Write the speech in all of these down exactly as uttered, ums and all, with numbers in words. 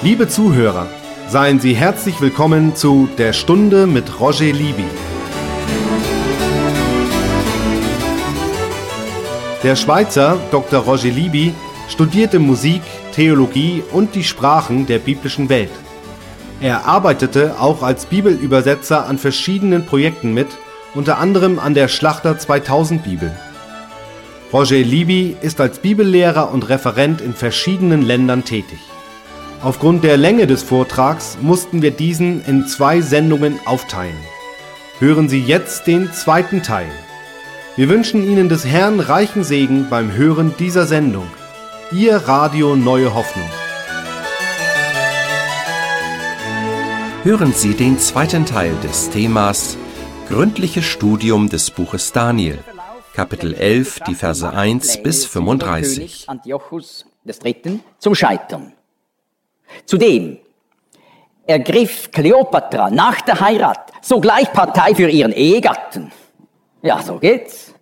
Liebe Zuhörer, seien Sie herzlich willkommen zu Der Stunde mit Roger Libby. Der Schweizer Doktor Roger Libby studierte Musik, Theologie und die Sprachen der biblischen Welt. Er arbeitete auch als Bibelübersetzer an verschiedenen Projekten mit, unter anderem an der Schlachter zweitausend Bibel. Roger Libby ist als Bibellehrer und Referent in verschiedenen Ländern tätig. Aufgrund der Länge des Vortrags mussten wir diesen in zwei Sendungen aufteilen. Hören Sie jetzt den zweiten Teil. Wir wünschen Ihnen des Herrn reichen Segen beim Hören dieser Sendung. Ihr Radio Neue Hoffnung. Hören Sie den zweiten Teil des Themas Gründliches Studium des Buches Daniel, Kapitel elf, die Verse eins bis fünfunddreißig. Antiochus des Dritten zum Scheitern. Zudem ergriff Kleopatra nach der Heirat sogleich Partei für ihren Ehegatten. Ja, so geht's.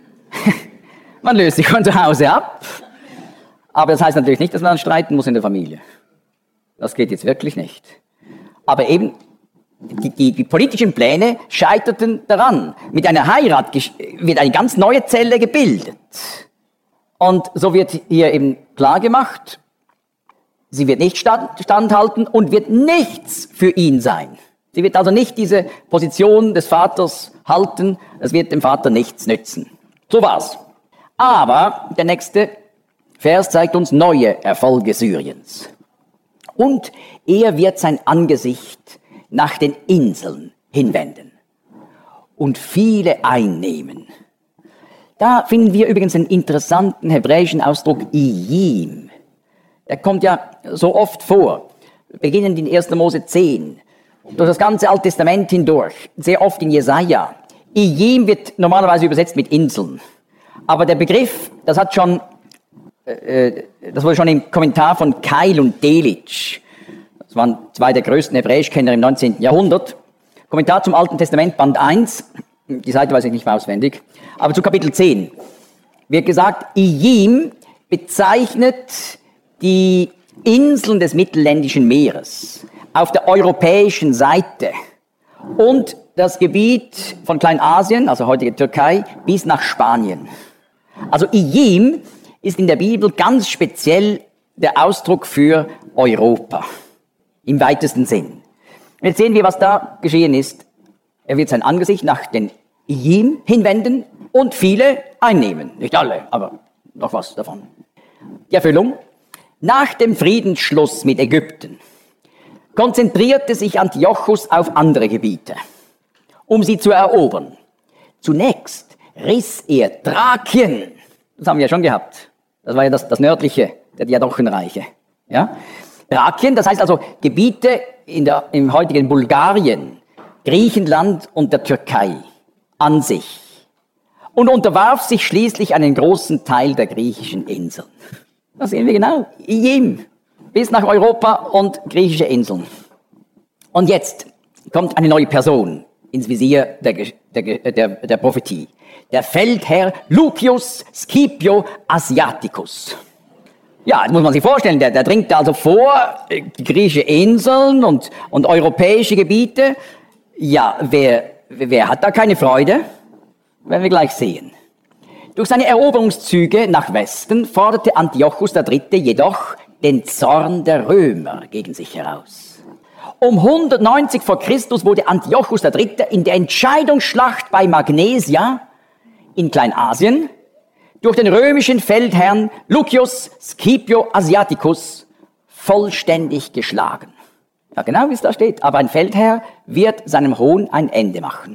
Man löst sich von zu Hause ab. Aber das heißt natürlich nicht, dass man streiten muss in der Familie. Das geht jetzt wirklich nicht. Aber eben, die, die, die politischen Pläne scheiterten daran. Mit einer Heirat wird eine ganz neue Zelle gebildet. Und so wird hier eben klar gemacht, sie wird nicht stand, standhalten und wird nichts für ihn sein. Sie wird also nicht diese Position des Vaters halten, es wird dem Vater nichts nützen. So war's. Aber der nächste Vers zeigt uns neue Erfolge Syriens. Und er wird sein Angesicht nach den Inseln hinwenden und viele einnehmen. Da finden wir übrigens einen interessanten hebräischen Ausdruck Iyim. Der kommt ja so oft vor, beginnend in erster Mose zehn, durch das ganze Alte Testament hindurch, sehr oft in Jesaja. Iyim wird normalerweise übersetzt mit Inseln. Aber der Begriff, das hat schon, äh, das wurde schon im Kommentar von Keil und Delitzsch, das waren zwei der größten Hebräischkenner im neunzehnten Jahrhundert, Kommentar zum Alten Testament, Band eins, die Seite weiß ich nicht mehr auswendig, aber zu Kapitel zehn wird gesagt, Iyim bezeichnet die Inseln des Mittelländischen Meeres auf der europäischen Seite und das Gebiet von Kleinasien, also heutige Türkei, bis nach Spanien. Also Iyim ist in der Bibel ganz speziell der Ausdruck für Europa, im weitesten Sinn. Jetzt sehen wir, was da geschehen ist. Er wird sein Angesicht nach den Iyim hinwenden und viele einnehmen. Nicht alle, aber noch was davon. Die Erfüllung. Nach dem Friedensschluss mit Ägypten konzentrierte sich Antiochus auf andere Gebiete, um sie zu erobern. Zunächst riss er Thrakien, das haben wir ja schon gehabt, das war ja das, das nördliche der Diadochenreiche. Ja? Thrakien, das heißt also Gebiete in der, im heutigen Bulgarien, Griechenland und der Türkei an sich und unterwarf sich schließlich einen großen Teil der griechischen Inseln. Das sehen wir genau. Iyim, bis nach Europa und griechische Inseln. Und jetzt kommt eine neue Person ins Visier der, der, der, der Prophetie. Der Feldherr Lucius Scipio Asiaticus. Ja, das muss man sich vorstellen, der, der dringt also vor, die griechische Inseln und, und europäische Gebiete. Ja, wer, wer hat da keine Freude? Werden wir gleich sehen. Durch seine Eroberungszüge nach Westen forderte Antiochus der Dritte jedoch den Zorn der Römer gegen sich heraus. Um hundertneunzig vor Christus wurde Antiochus der Dritte in der Entscheidungsschlacht bei Magnesia in Kleinasien durch den römischen Feldherrn Lucius Scipio Asiaticus vollständig geschlagen. Ja, genau wie es da steht. Aber ein Feldherr wird seinem Hohn ein Ende machen.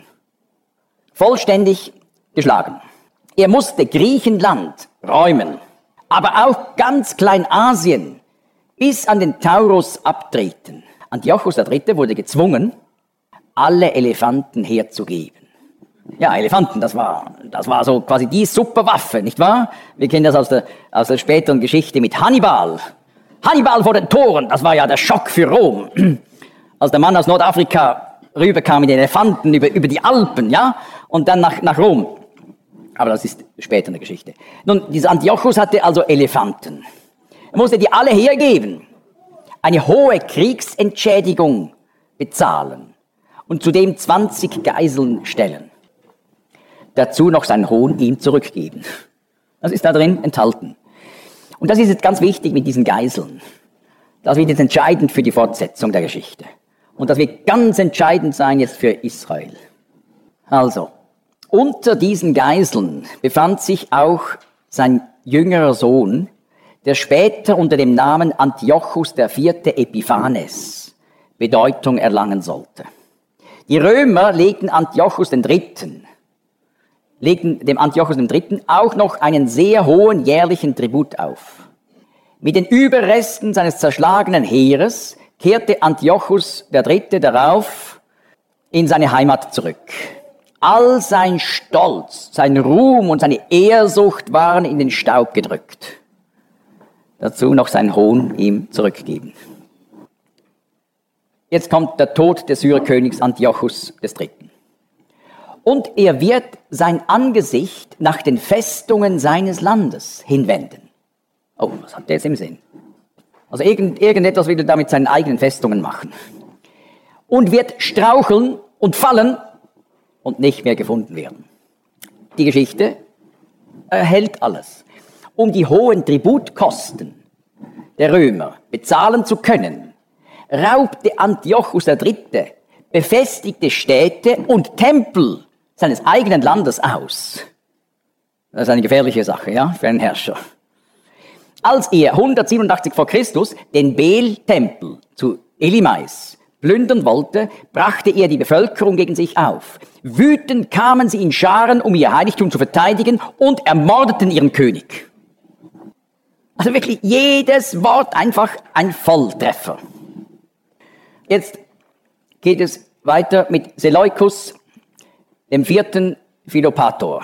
Vollständig geschlagen. Er musste Griechenland räumen, aber auch ganz Kleinasien bis an den Taurus abtreten. Antiochus der Dritte wurde gezwungen, alle Elefanten herzugeben. Ja, Elefanten, das war, das war so quasi die Superwaffe, nicht wahr? Wir kennen das aus der, aus der späteren Geschichte mit Hannibal. Hannibal vor den Toren, das war ja der Schock für Rom. Als der Mann aus Nordafrika rüberkam mit den Elefanten über, über die Alpen, ja, und dann nach, nach Rom. Aber das ist später in der Geschichte. Nun, dieser Antiochus hatte also Elefanten. Er musste die alle hergeben. eine hohe Kriegsentschädigung bezahlen und zudem zwanzig Geiseln stellen. Dazu noch seinen Hohn ihm zurückgeben. Das ist da drin enthalten. Und das ist jetzt ganz wichtig mit diesen Geiseln. Das wird jetzt entscheidend für die Fortsetzung der Geschichte. Und das wird ganz entscheidend sein jetzt für Israel. Also, unter diesen Geiseln befand sich auch sein jüngerer Sohn, der später unter dem Namen Antiochus der Vierte Epiphanes Bedeutung erlangen sollte. Die Römer legten Antiochus den Dritten, legten dem Antiochus dem Dritten auch noch einen sehr hohen jährlichen Tribut auf. Mit den Überresten seines zerschlagenen Heeres kehrte Antiochus der Dritte darauf in seine Heimat zurück. All sein Stolz, sein Ruhm und seine Ehrsucht waren in den Staub gedrückt. Dazu noch sein Hohn ihm zurückgeben. Jetzt kommt der Tod des Syrerkönigs Antiochus des Dritten. Und er wird sein Angesicht nach den Festungen seines Landes hinwenden. Oh, was hat der jetzt im Sinn? Also irgend, irgendetwas will er da mit seinen eigenen Festungen machen. Und wird straucheln und fallen und nicht mehr gefunden werden. Die Geschichte erhält alles. Um die hohen Tributkosten der Römer bezahlen zu können, raubte Antiochus der Dritte befestigte Städte und Tempel seines eigenen Landes aus. Das ist eine gefährliche Sache, ja, für einen Herrscher. Als er hundertsiebenundachtzig vor Christus den Bel-Tempel zu Elimais plündern wollte, brachte er die Bevölkerung gegen sich auf. Wütend kamen sie in Scharen, um ihr Heiligtum zu verteidigen und ermordeten ihren König. Also wirklich jedes Wort einfach ein Volltreffer. Jetzt geht es weiter mit Seleukus, dem vierten Philopator.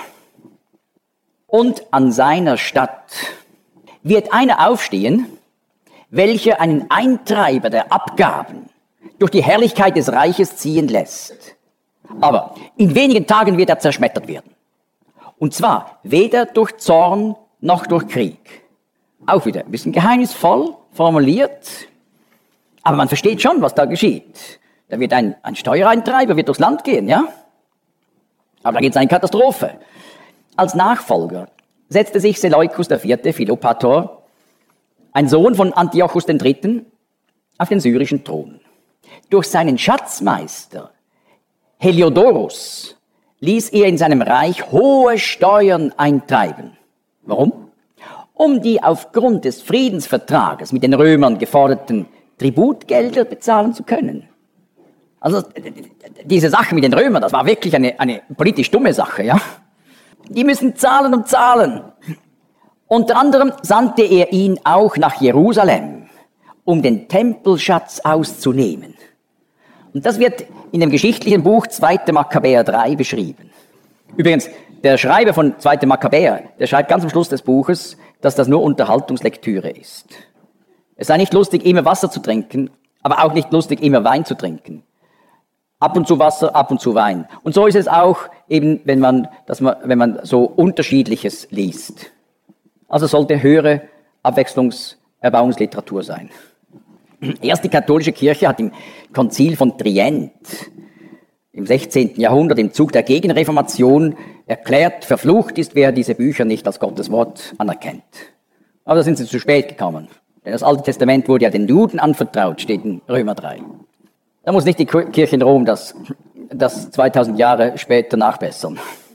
Und an seiner Stadt wird einer aufstehen, welcher einen Eintreiber der Abgaben durch die Herrlichkeit des Reiches ziehen lässt. Aber in wenigen Tagen wird er zerschmettert werden. Und zwar weder durch Zorn noch durch Krieg. Auch wieder ein bisschen geheimnisvoll formuliert, aber man versteht schon, was da geschieht. Da wird ein, ein Steuereintreiber wird durchs Land gehen, ja? Aber da gibt es eine Katastrophe. Als Nachfolger setzte sich Seleukus der Vierte Philopator, ein Sohn von Antiochus dem Dritten, auf den syrischen Thron. Durch seinen Schatzmeister Heliodorus ließ er in seinem Reich hohe Steuern eintreiben. Warum? Um die aufgrund des Friedensvertrages mit den Römern geforderten Tributgelder bezahlen zu können. Also diese Sache mit den Römern, das war wirklich eine, eine politisch dumme Sache, ja. Die müssen zahlen und zahlen. Unter anderem sandte er ihn auch nach Jerusalem, um den Tempelschatz auszunehmen. Und das wird in dem geschichtlichen Buch zweiter Makkabäer drei beschrieben. Übrigens, der Schreiber von zweiter Makkabäer, der schreibt ganz am Schluss des Buches, dass das nur Unterhaltungslektüre ist. Es sei nicht lustig, immer Wasser zu trinken, aber auch nicht lustig, immer Wein zu trinken. Ab und zu Wasser, ab und zu Wein. Und so ist es auch eben, wenn man, dass man, wenn man so Unterschiedliches liest. Also sollte höhere Abwechslungserbauungsliteratur sein. Erst die katholische Kirche hat im Konzil von Trient im sechzehnten Jahrhundert im Zug der Gegenreformation erklärt, verflucht ist, wer diese Bücher nicht als Gottes Wort anerkennt. Aber da sind sie zu spät gekommen. Denn das Alte Testament wurde ja den Juden anvertraut, steht in Römer drei. Da muss nicht die Kirche in Rom das, das zweitausend Jahre später nachbessern.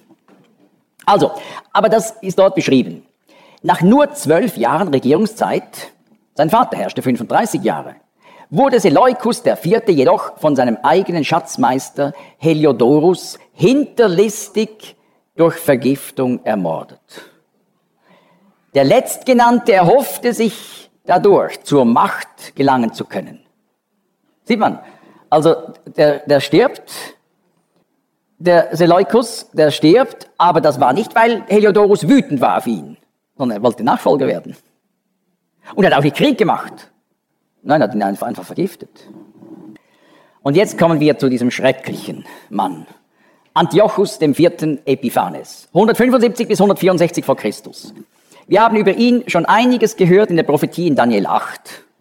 Also, aber das ist dort beschrieben. Nach nur zwölf Jahren Regierungszeit, sein Vater herrschte fünfunddreißig Jahre, wurde Seleukus der Vierte jedoch von seinem eigenen Schatzmeister Heliodorus hinterlistig durch Vergiftung ermordet. Der Letztgenannte erhoffte sich dadurch zur Macht gelangen zu können. Sieht man, also der, der stirbt, der Seleukus, der stirbt, aber das war nicht, weil Heliodorus wütend war auf ihn, sondern er wollte Nachfolger werden. Und er hat auch nicht Krieg gemacht. Nein, er hat ihn einfach, einfach vergiftet. Und jetzt kommen wir zu diesem schrecklichen Mann. Antiochus dem vierten Epiphanes. hundertfünfundsiebzig bis hundertvierundsechzig vor Christus. Wir haben über ihn schon einiges gehört in der Prophetie in Daniel acht.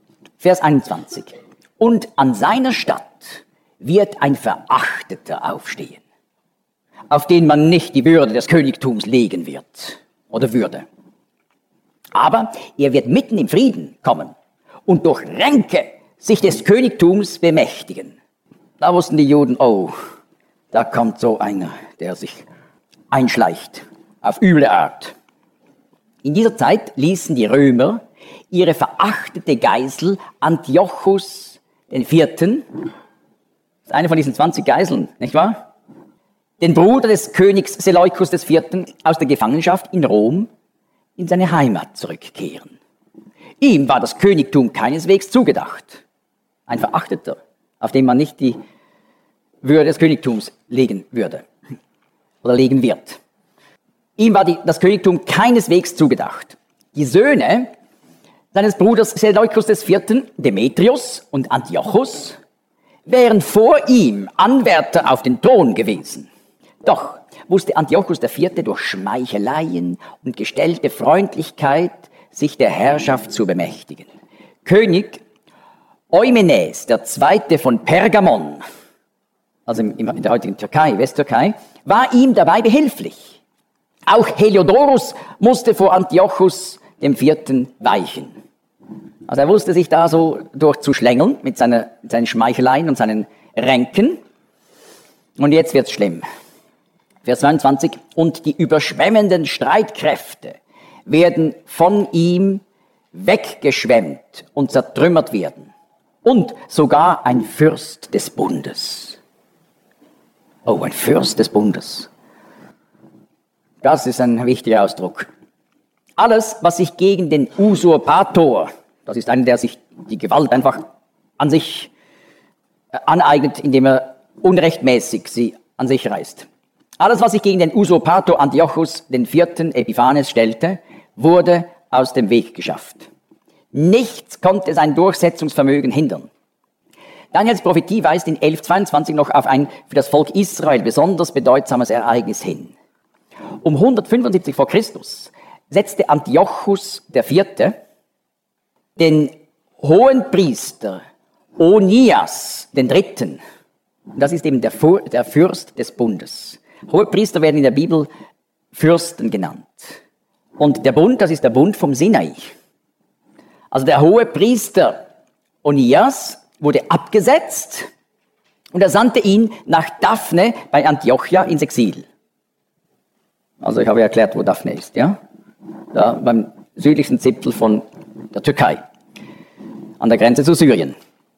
Vers einundzwanzig. Und an seiner Stadt wird ein Verachteter aufstehen, auf den man nicht die Würde des Königtums legen wird oder würde. Aber er wird mitten im Frieden kommen und durch Ränke sich des Königtums bemächtigen. Da wussten die Juden, oh, da kommt so einer, der sich einschleicht auf üble Art. In dieser Zeit ließen die Römer ihre verachtete Geisel Antiochus den Vierten, das ist eine von diesen zwanzig Geiseln, nicht wahr? Den Bruder des Königs Seleukus des Vierten aus der Gefangenschaft in Rom in seine Heimat zurückkehren. Ihm war das Königtum keineswegs zugedacht. Ein Verachteter, auf den man nicht die Würde des Königtums legen würde oder legen wird. Ihm war die, das Königtum keineswegs zugedacht. Die Söhne seines Bruders Seleukus des Vierten, Demetrius und Antiochus, wären vor ihm Anwärter auf den Thron gewesen. Doch wusste Antiochus der Vierte durch Schmeicheleien und gestellte Freundlichkeit sich der Herrschaft zu bemächtigen. König Eumenes, der Zweite von Pergamon, also in der heutigen Türkei, Westtürkei, war ihm dabei behilflich. Auch Heliodorus musste vor Antiochus dem Vierten weichen. Also er wusste sich da so durchzuschlängeln mit, seiner, mit seinen Schmeicheleien und seinen Ränken. Und jetzt wird's schlimm. Vers zweiundzwanzig. Und die überschwemmenden Streitkräfte werden von ihm weggeschwemmt und zertrümmert werden. Und sogar ein Fürst des Bundes. Oh, ein Fürst des Bundes. Das ist ein wichtiger Ausdruck. Alles, was sich gegen den Usurpator, das ist einer, der sich die Gewalt einfach an sich aneignet, indem er unrechtmäßig sie an sich reißt. Alles, was sich gegen den Usurpator Antiochus den Vierten Epiphanes stellte, wurde aus dem Weg geschafft. Nichts konnte sein Durchsetzungsvermögen hindern. Daniels Prophetie weist in elf zweiundzwanzig noch auf ein für das Volk Israel besonders bedeutsames Ereignis hin. Um hundertfünfundsiebzig vor Christus setzte Antiochus der Vierte den Hohenpriester Onias den Dritten, das ist eben der, der Fürst des Bundes. Hohepriester werden in der Bibel Fürsten genannt. Und der Bund, das ist der Bund vom Sinai. Also der Hohepriester Onias wurde abgesetzt und er sandte ihn nach Daphne bei Antiochia ins Exil. Also ich habe ja erklärt, wo Daphne ist, ja? Da beim südlichsten Zipfel von der Türkei, an der Grenze zu Syrien.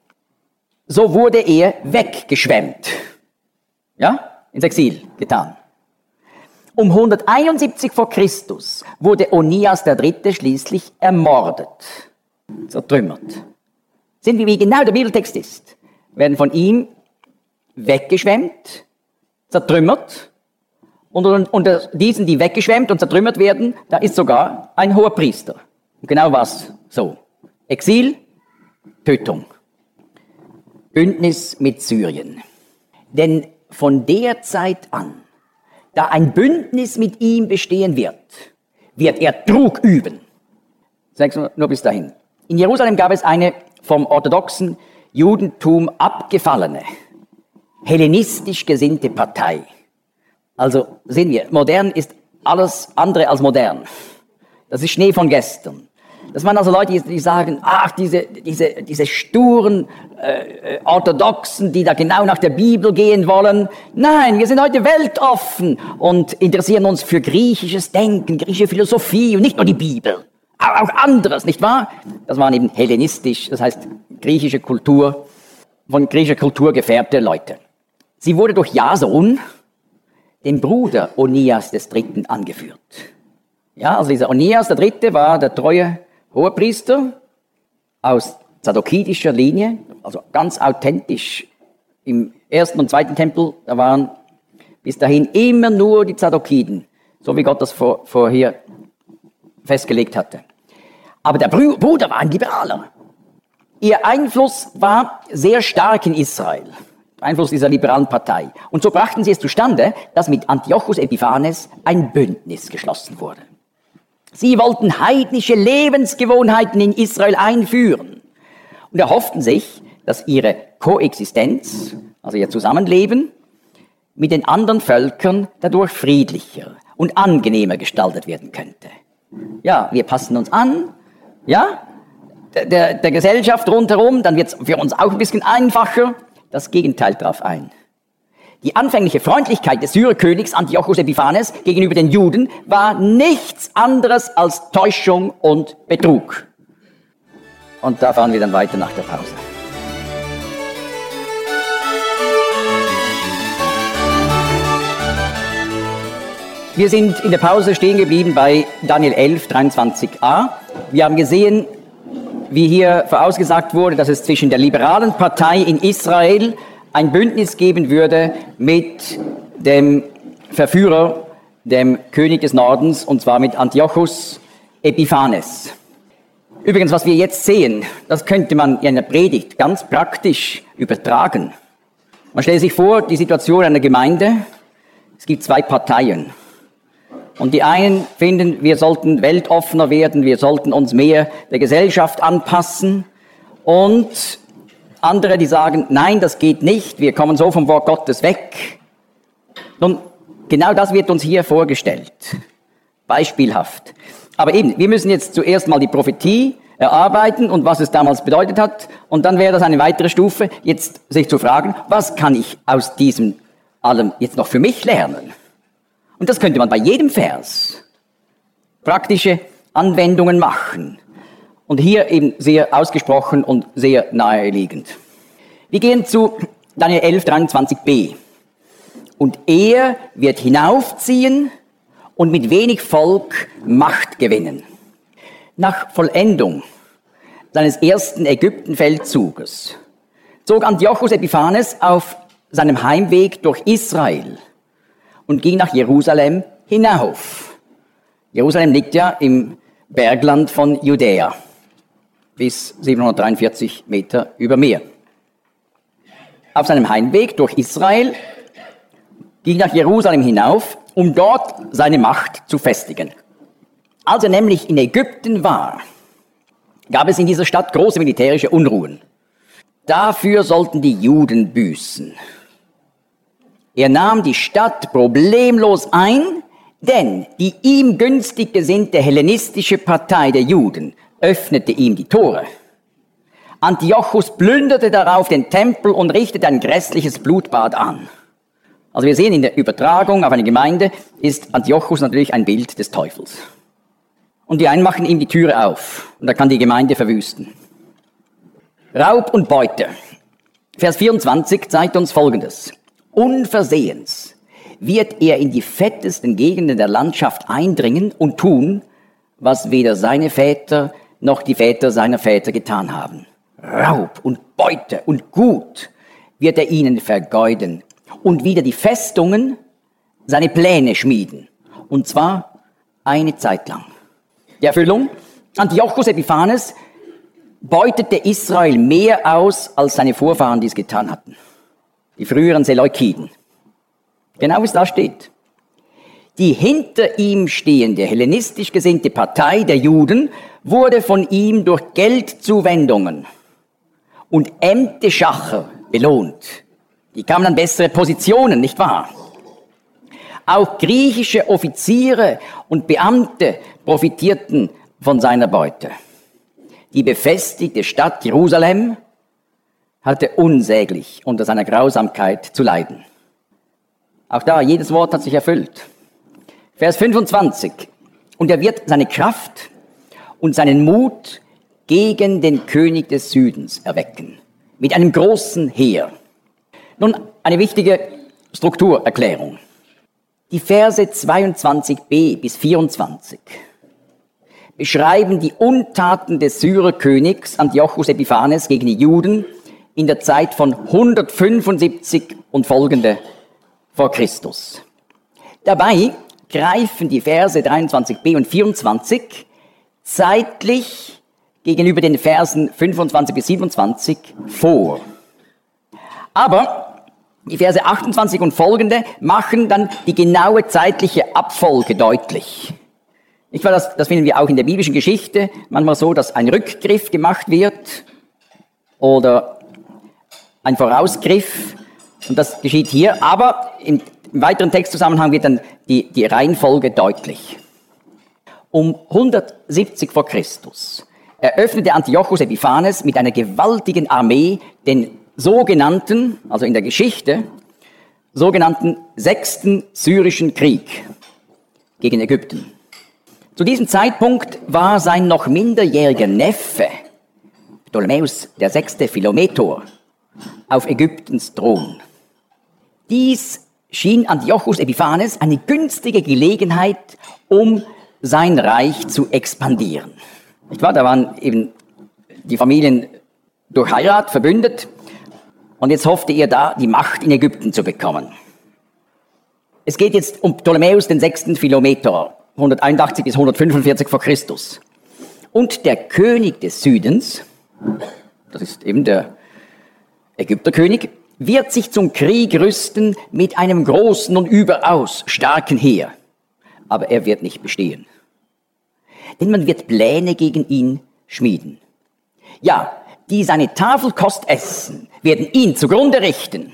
So wurde er weggeschwemmt, ja, ins Exil getan. Um hunderteinundsiebzig vor Christus wurde Onias der Dritte schließlich ermordet, zertrümmert. Sehen wir, wie genau der Bibeltext ist, werden von ihm weggeschwemmt, zertrümmert, und unter diesen, die weggeschwemmt und zertrümmert werden, da ist sogar ein hoher Priester. Und genau was so. Exil, Tötung. Bündnis mit Syrien. Denn von der Zeit an, da ein Bündnis mit ihm bestehen wird, wird er Trug üben. Sag's nur bis dahin. In Jerusalem gab es eine vom orthodoxen Judentum abgefallene, hellenistisch gesinnte Partei. Also sehen wir, modern ist alles andere als modern. Das ist Schnee von gestern. Das waren also Leute, die sagen, ach, diese, diese, diese sturen äh, Orthodoxen, die da genau nach der Bibel gehen wollen. Nein, wir sind heute weltoffen und interessieren uns für griechisches Denken, griechische Philosophie und nicht nur die Bibel. Auch anderes, nicht wahr? Das waren eben hellenistisch, das heißt griechische Kultur, von griechischer Kultur gefärbte Leute. Sie wurde durch Jason, den Bruder Onias des Dritten, angeführt. Ja, also dieser Onias der Dritte war der treue Hohepriester aus zadokidischer Linie, also ganz authentisch. Im ersten und zweiten Tempel, da waren bis dahin immer nur die Zadokiden, so wie Gott das vor, vorher festgelegt hatte. Aber der Bruder war ein Liberaler. Ihr Einfluss war sehr stark in Israel. Einfluss dieser liberalen Partei. Und so brachten sie es zustande, dass mit Antiochus Epiphanes ein Bündnis geschlossen wurde. Sie wollten heidnische Lebensgewohnheiten in Israel einführen. Und und erhofften sich, dass ihre Koexistenz, also ihr Zusammenleben, mit den anderen Völkern dadurch friedlicher und angenehmer gestaltet werden könnte. Ja, wir passen uns an, ja, der, der Gesellschaft rundherum, dann wird es für uns auch ein bisschen einfacher. Das Gegenteil traf ein. Die anfängliche Freundlichkeit des Syrerkönigs Antiochos Epiphanes gegenüber den Juden war nichts anderes als Täuschung und Betrug. Und da fahren wir dann weiter nach der Pause. Wir sind in der Pause stehen geblieben bei Daniel elf, dreiundzwanzig a. Wir haben gesehen, wie hier vorausgesagt wurde, dass es zwischen der liberalen Partei in Israel ein Bündnis geben würde mit dem Verführer, dem König des Nordens, und zwar mit Antiochos Epiphanes. Übrigens, was wir jetzt sehen, das könnte man in einer Predigt ganz praktisch übertragen. Man stellt sich vor, die Situation einer Gemeinde, es gibt zwei Parteien. Und die einen finden, wir sollten weltoffener werden, wir sollten uns mehr der Gesellschaft anpassen. Und andere, die sagen, nein, das geht nicht, wir kommen so vom Wort Gottes weg. Nun, genau das wird uns hier vorgestellt. Beispielhaft. Aber eben, wir müssen jetzt zuerst mal die Prophetie erarbeiten und was es damals bedeutet hat. Und dann wäre das eine weitere Stufe, jetzt sich zu fragen, was kann ich aus diesem allem jetzt noch für mich lernen? Und das könnte man bei jedem Vers praktische Anwendungen machen. Und hier eben sehr ausgesprochen und sehr naheliegend. Wir gehen zu Daniel elf, dreiundzwanzig b. Und er wird hinaufziehen und mit wenig Volk Macht gewinnen. Nach Vollendung seines ersten Ägyptenfeldzuges zog Antiochos Epiphanes auf seinem Heimweg durch Israel und ging nach Jerusalem hinauf. Jerusalem liegt ja im Bergland von Judäa, bis siebenhundertdreiundvierzig Meter über Meer. Auf seinem Heimweg durch Israel ging nach Jerusalem hinauf, um dort seine Macht zu festigen. Als er nämlich in Ägypten war, gab es in dieser Stadt große militärische Unruhen. Dafür sollten die Juden büßen. Er nahm die Stadt problemlos ein, denn die ihm günstig gesinnte hellenistische Partei der Juden öffnete ihm die Tore. Antiochus plünderte darauf den Tempel und richtete ein grässliches Blutbad an. Also wir sehen in der Übertragung auf eine Gemeinde ist Antiochus natürlich ein Bild des Teufels. Und die einen machen ihm die Türe auf und er kann die Gemeinde verwüsten. Raub und Beute. Vers vierundzwanzig zeigt uns Folgendes. Unversehens wird er in die fettesten Gegenden der Landschaft eindringen und tun, was weder seine Väter noch die Väter seiner Väter getan haben. Raub und Beute und Gut wird er ihnen vergeuden und wieder die Festungen seine Pläne schmieden. Und zwar eine Zeit lang. Die Erfüllung: Antiochos Epiphanes beutete Israel mehr aus, als seine Vorfahren dies getan hatten. Die früheren Seleukiden. Genau wie es da steht. Die hinter ihm stehende hellenistisch gesinnte Partei der Juden wurde von ihm durch Geldzuwendungen und Ämteschacher belohnt. Die kamen an bessere Positionen, nicht wahr? Auch griechische Offiziere und Beamte profitierten von seiner Beute. Die befestigte Stadt Jerusalem hatte unsäglich unter seiner Grausamkeit zu leiden. Auch da, jedes Wort hat sich erfüllt. Vers fünfundzwanzig. Und er wird seine Kraft und seinen Mut gegen den König des Südens erwecken. Mit einem großen Heer. Nun, eine wichtige Strukturerklärung. Die Verse zweiundzwanzig b bis vierundzwanzig beschreiben die Untaten des Syrerkönigs Antiochos Epiphanes gegen die Juden in der Zeit von hundertfünfundsiebzig und folgende vor Christus. Dabei greifen die Verse dreiundzwanzig b und vierundzwanzig zeitlich gegenüber den Versen fünfundzwanzig bis siebenundzwanzig vor. Aber die Verse achtundzwanzig und folgende machen dann die genaue zeitliche Abfolge deutlich. Ich weiß, das, das finden wir auch in der biblischen Geschichte manchmal so, dass ein Rückgriff gemacht wird. oder ein Vorausgriff. Und das geschieht hier, aber im, im weiteren Textzusammenhang wird dann die, die Reihenfolge deutlich. Um hundertsiebzig vor Christus eröffnete Antiochus Epiphanes mit einer gewaltigen Armee den sogenannten, also in der Geschichte, sogenannten Sechsten Syrischen Krieg gegen Ägypten. Zu diesem Zeitpunkt war sein noch minderjähriger Neffe, Ptolemäus der Sechste Philometor, auf Ägyptens Thron. Dies schien Antiochus Epiphanes eine günstige Gelegenheit, um sein Reich zu expandieren. Nicht wahr? Da waren eben die Familien durch Heirat verbündet und jetzt hoffte er da, die Macht in Ägypten zu bekommen. Es geht jetzt um Ptolemäus den Sechsten Philometor, hunderteinundachtzig bis hundertfünfundvierzig vor Christus. Und der König des Südens, das ist eben der Ägypterkönig, wird sich zum Krieg rüsten mit einem großen und überaus starken Heer. Aber er wird nicht bestehen. Denn man wird Pläne gegen ihn schmieden. Ja, die seine Tafelkost essen, werden ihn zugrunde richten.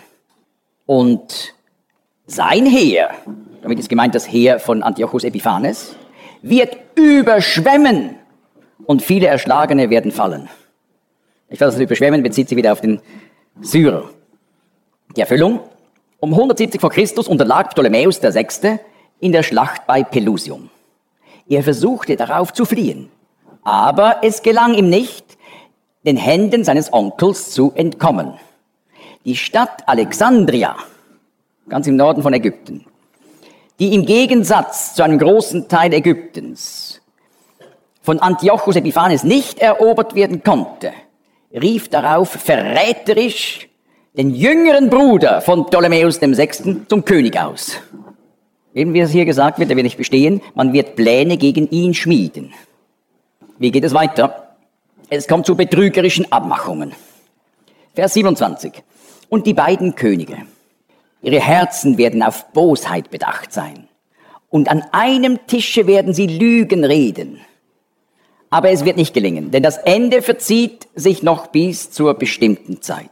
Und sein Heer, damit ist gemeint das Heer von Antiochus Epiphanes, wird überschwemmen und viele Erschlagene werden fallen. Ich weiß, das Überschwemmen bezieht sich wieder auf den Syrer. Die Erfüllung: Um hundertsiebzig vor Christus unterlag Ptolemäus der Sechste in der Schlacht bei Pelusium. Er versuchte darauf zu fliehen, aber es gelang ihm nicht, den Händen seines Onkels zu entkommen. Die Stadt Alexandria, ganz im Norden von Ägypten, die im Gegensatz zu einem großen Teil Ägyptens von Antiochus Epiphanes nicht erobert werden konnte, rief darauf verräterisch den jüngeren Bruder von Ptolemäus dem Sechsten zum König aus. Eben wie es hier gesagt wird, er wird nicht bestehen, man wird Pläne gegen ihn schmieden. Wie geht es weiter? Es kommt zu betrügerischen Abmachungen. Vers siebenundzwanzig. Und die beiden Könige, ihre Herzen werden auf Bosheit bedacht sein. Und an einem Tische werden sie Lügen reden. Aber es wird nicht gelingen, denn das Ende verzieht sich noch bis zur bestimmten Zeit.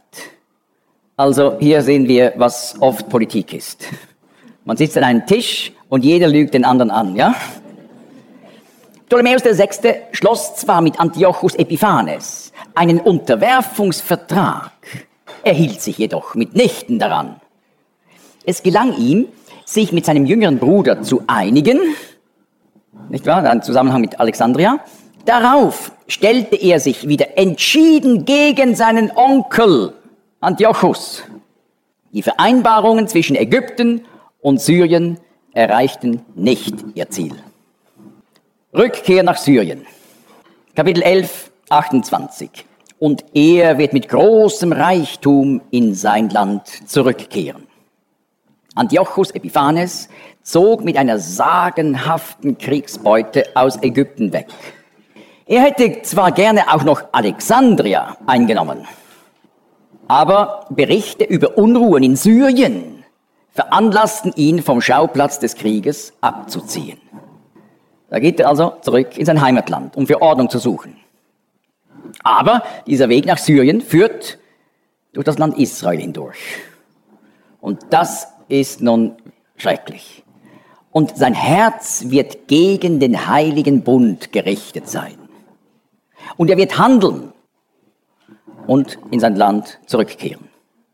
Also hier sehen wir, was oft Politik ist. Man sitzt an einem Tisch und jeder lügt den anderen an, ja? Ptolemäus der Sechste schloss zwar mit Antiochus Epiphanes einen Unterwerfungsvertrag, er hielt sich jedoch mitnichten daran. Es gelang ihm, sich mit seinem jüngeren Bruder zu einigen, nicht wahr, im Zusammenhang mit Alexandria. Darauf stellte er sich wieder entschieden gegen seinen Onkel Antiochus. Die Vereinbarungen zwischen Ägypten und Syrien erreichten nicht ihr Ziel. Rückkehr nach Syrien. Kapitel elf, achtundzwanzig. Und er wird mit großem Reichtum in sein Land zurückkehren. Antiochus Epiphanes zog mit einer sagenhaften Kriegsbeute aus Ägypten weg. Er hätte zwar gerne auch noch Alexandria eingenommen, aber Berichte über Unruhen in Syrien veranlassten ihn, vom Schauplatz des Krieges abzuziehen. Da geht er also zurück in sein Heimatland, um für Ordnung zu suchen. Aber dieser Weg nach Syrien führt durch das Land Israel hindurch. Und das ist nun schrecklich. Und sein Herz wird gegen den heiligen Bund gerichtet sein. Und er wird handeln und in sein Land zurückkehren.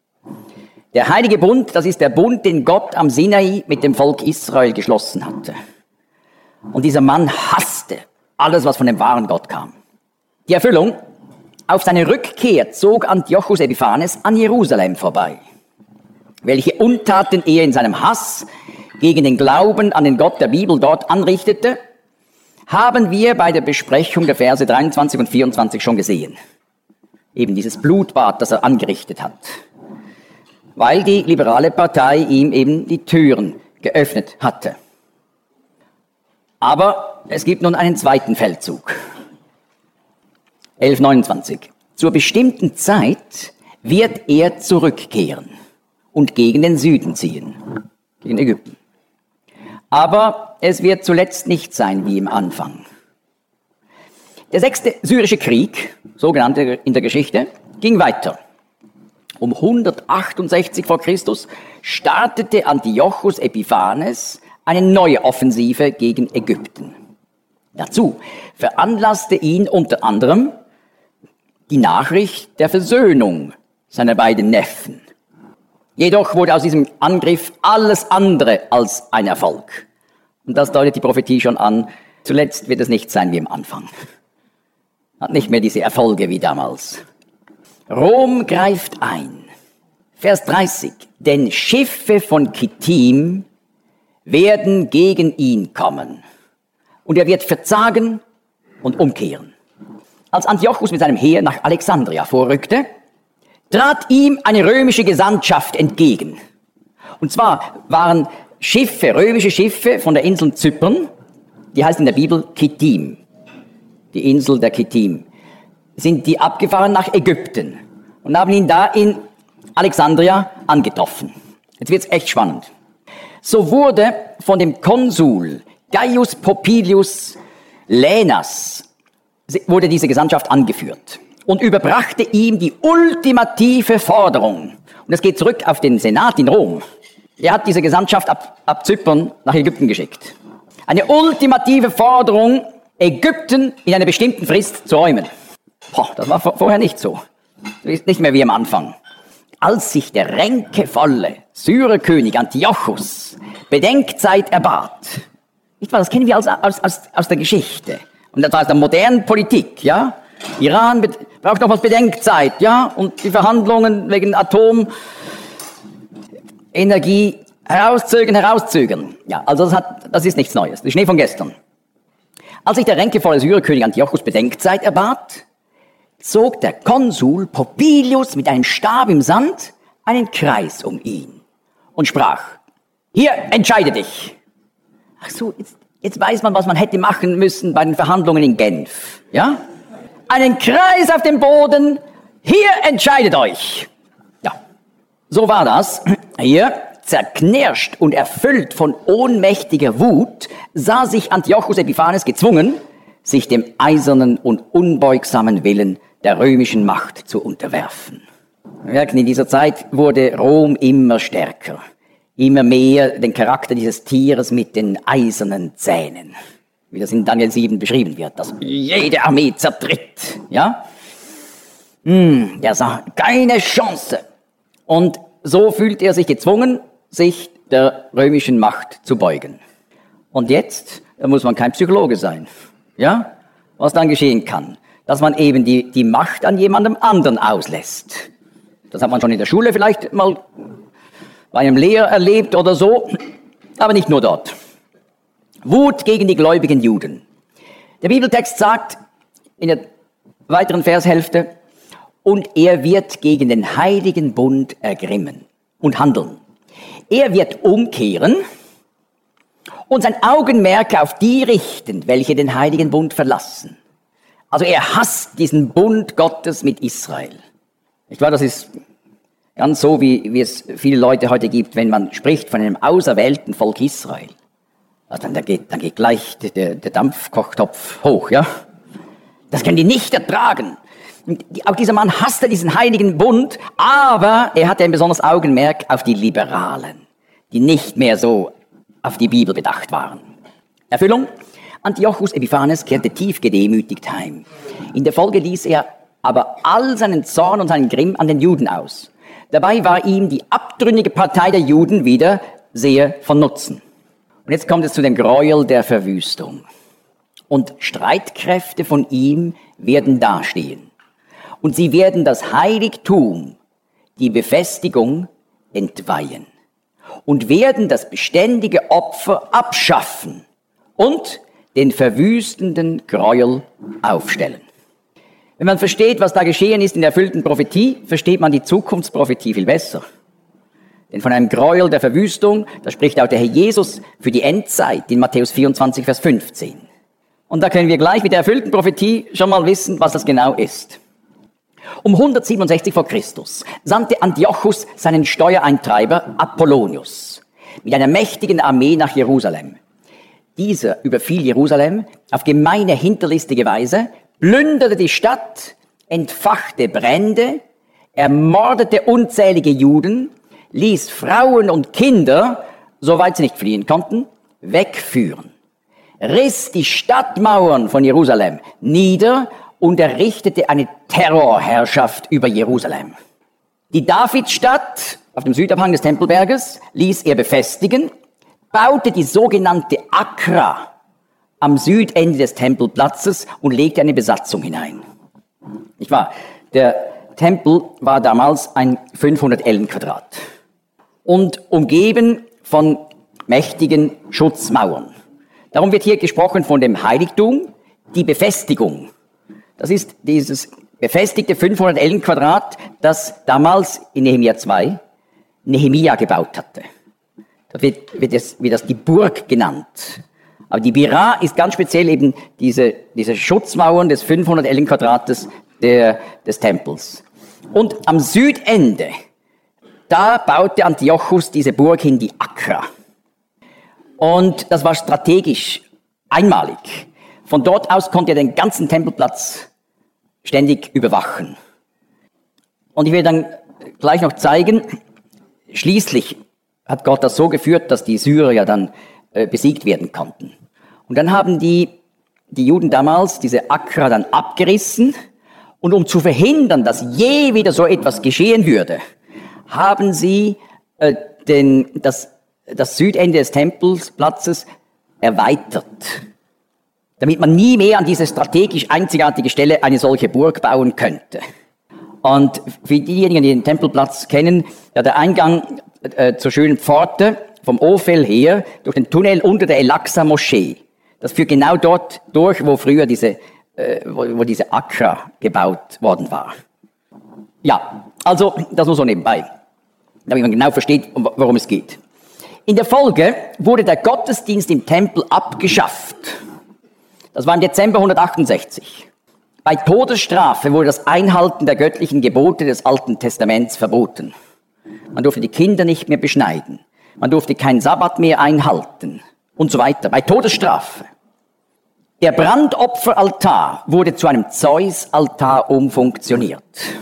Der heilige Bund, das ist der Bund, den Gott am Sinai mit dem Volk Israel geschlossen hatte. Und dieser Mann hasste alles, was von dem wahren Gott kam. Die Erfüllung: Auf seine Rückkehr zog Antiochus Epiphanes an Jerusalem vorbei. Welche Untaten er in seinem Hass gegen den Glauben an den Gott der Bibel dort anrichtete, haben wir bei der Besprechung der Verse dreiundzwanzig und vierundzwanzig schon gesehen. Eben dieses Blutbad, das er angerichtet hat. Weil die liberale Partei ihm eben die Türen geöffnet hatte. Aber es gibt nun einen zweiten Feldzug. elf neunundzwanzig. Zur bestimmten Zeit wird er zurückkehren und gegen den Süden ziehen, gegen Ägypten. Aber es wird zuletzt nicht sein wie im Anfang. Der sechste syrische Krieg, so genannt in der Geschichte, ging weiter. Um hundertachtundsechzig vor Christus startete Antiochus Epiphanes eine neue Offensive gegen Ägypten. Dazu veranlasste ihn unter anderem die Nachricht der Versöhnung seiner beiden Neffen. Jedoch wurde aus diesem Angriff alles andere als ein Erfolg. Und das deutet die Prophetie schon an. Zuletzt wird es nicht sein wie am Anfang. Hat nicht mehr diese Erfolge wie damals. Rom greift ein. Vers dreißig. Denn Schiffe von Kittim werden gegen ihn kommen. Und er wird verzagen und umkehren. Als Antiochus mit seinem Heer nach Alexandria vorrückte, trat ihm eine römische Gesandtschaft entgegen. Und zwar waren Schiffe, römische Schiffe von der Insel Zypern, die heißt in der Bibel Kittim, die Insel der Kittim, sind die abgefahren nach Ägypten und haben ihn da in Alexandria angetroffen. Jetzt wird's echt spannend. So wurde von dem Konsul Gaius Popilius Laenas wurde diese Gesandtschaft angeführt und überbrachte ihm die ultimative Forderung. Und es geht zurück auf den Senat in Rom. Er hat diese Gesandtschaft ab, ab Zypern nach Ägypten geschickt. Eine ultimative Forderung, Ägypten in einer bestimmten Frist zu räumen. Boah, das war vorher nicht so. Das ist nicht mehr wie am Anfang. Als sich der ränkevolle Syrerkönig Antiochus Bedenkzeit erbat, nicht wahr, das kennen wir aus, aus, aus, aus der Geschichte. Und das war aus der modernen Politik, ja. Iran braucht noch was Bedenkzeit, ja. Und die Verhandlungen wegen Atomenergie herauszögern, herauszögern. Ja, also das, hat, das ist nichts Neues. Das ist Schnee von gestern. Als sich der ränkevolle Syrerkönig Antiochus Bedenkzeit erbat, zog der Konsul Popilius mit einem Stab im Sand einen Kreis um ihn und sprach: Hier, entscheide dich. Ach so, jetzt, jetzt weiß man, was man hätte machen müssen bei den Verhandlungen in Genf. Ja? Einen Kreis auf dem Boden. Hier, entscheidet euch. Ja, so war das. Hier, zerknirscht und erfüllt von ohnmächtiger Wut, sah sich Antiochus Epiphanes gezwungen, sich dem eisernen und unbeugsamen Willen der römischen Macht zu unterwerfen. Wir merken, in dieser Zeit wurde Rom immer stärker. Immer mehr den Charakter dieses Tieres mit den eisernen Zähnen, wie das in Daniel sieben beschrieben wird, dass jede Armee zertritt, ja? Hm, der sah keine Chance. Und so fühlte er sich gezwungen, sich der römischen Macht zu beugen. Und jetzt, da muss man kein Psychologe sein, ja? Was dann geschehen kann, dass man eben die, die Macht an jemandem anderen auslässt. Das hat man schon in der Schule vielleicht mal bei einem Lehrer erlebt oder so, aber nicht nur dort. Wut gegen die gläubigen Juden. Der Bibeltext sagt in der weiteren Vershälfte: Und er wird gegen den heiligen Bund ergrimmen und handeln. Er wird umkehren und sein Augenmerk auf die richten, welche den heiligen Bund verlassen. Also er hasst diesen Bund Gottes mit Israel. Ich glaube, das ist ganz so, wie, wie es viele Leute heute gibt, wenn man spricht von einem auserwählten Volk Israel. Also dann, dann, geht, dann geht gleich der, der Dampfkochtopf hoch, ja. Das können die nicht ertragen. Und die, auch dieser Mann hasste diesen heiligen Bund, aber er hatte ein besonderes Augenmerk auf die Liberalen, die nicht mehr so auf die Bibel bedacht waren. Erfüllung: Antiochus Epiphanes kehrte tief gedemütigt heim. In der Folge ließ er aber all seinen Zorn und seinen Grimm an den Juden aus. Dabei war ihm die abtrünnige Partei der Juden wieder sehr von Nutzen. Und jetzt kommt es zu dem Gräuel der Verwüstung. Und Streitkräfte von ihm werden dastehen. Und sie werden das Heiligtum, die Befestigung, entweihen. Und werden das beständige Opfer abschaffen und den verwüstenden Gräuel aufstellen. Wenn man versteht, was da geschehen ist in der erfüllten Prophetie, versteht man die Zukunftsprophetie viel besser. Denn von einem Gräuel der Verwüstung, da spricht auch der Herr Jesus für die Endzeit in Matthäus vierundzwanzig, Vers fünfzehn. Und da können wir gleich mit der erfüllten Prophetie schon mal wissen, was das genau ist. Um hundertsiebenundsechzig vor Christus sandte Antiochus seinen Steuereintreiber Apollonius mit einer mächtigen Armee nach Jerusalem. Dieser überfiel Jerusalem auf gemeine, hinterlistige Weise, plünderte die Stadt, entfachte Brände ermordete unzählige Juden, ließ Frauen und Kinder, soweit sie nicht fliehen konnten, wegführen, riss die Stadtmauern von Jerusalem nieder und errichtete eine Terrorherrschaft über Jerusalem. Die Davidstadt auf dem Südabhang des Tempelberges ließ er befestigen, baute die sogenannte Akra am Südende des Tempelplatzes und legte eine Besatzung hinein. Nicht wahr? Der Tempel war damals ein fünfhundert Ellen Quadrat und umgeben von mächtigen Schutzmauern. Darum wird hier gesprochen von dem Heiligtum, die Befestigung. Das ist dieses befestigte fünfhundert Ellen Quadrat, das damals in Nehemia zwei Nehemia gebaut hatte. Da wird, wird, das, wird das die Burg genannt. Aber die Bira ist ganz speziell eben diese, diese Schutzmauern des fünfhundert Ellen Quadrates der, des Tempels. Und am Südende, da baute Antiochus diese Burg hin, die Akra. Und das war strategisch einmalig. Von dort aus konnte er den ganzen Tempelplatz ständig überwachen. Und ich will dann gleich noch zeigen, schließlich hat Gott das so geführt, dass die Syrer dann äh, besiegt werden konnten. Und dann haben die, die Juden damals diese Akra dann abgerissen. Und um zu verhindern, dass je wieder so etwas geschehen würde, haben sie äh, den, das, das Südende des Tempelplatzes erweitert, damit man nie mehr an diese strategisch einzigartige Stelle eine solche Burg bauen könnte. Und für diejenigen, die den Tempelplatz kennen, ja, der Eingang äh, zur schönen Pforte vom Ophel her, durch den Tunnel unter der El-Aqsa-Moschee. Das führt genau dort durch, wo früher diese, äh, wo, wo diese Akra gebaut worden war. Ja, also das nur so nebenbei, damit man genau versteht, worum es geht. In der Folge wurde der Gottesdienst im Tempel abgeschafft. Das war im Dezember hundertachtundsechzig. Bei Todesstrafe wurde das Einhalten der göttlichen Gebote des Alten Testaments verboten. Man durfte die Kinder nicht mehr beschneiden. Man durfte keinen Sabbat mehr einhalten und so weiter. Bei Todesstrafe. Der Brandopferaltar wurde zu einem Zeus-Altar umfunktioniert.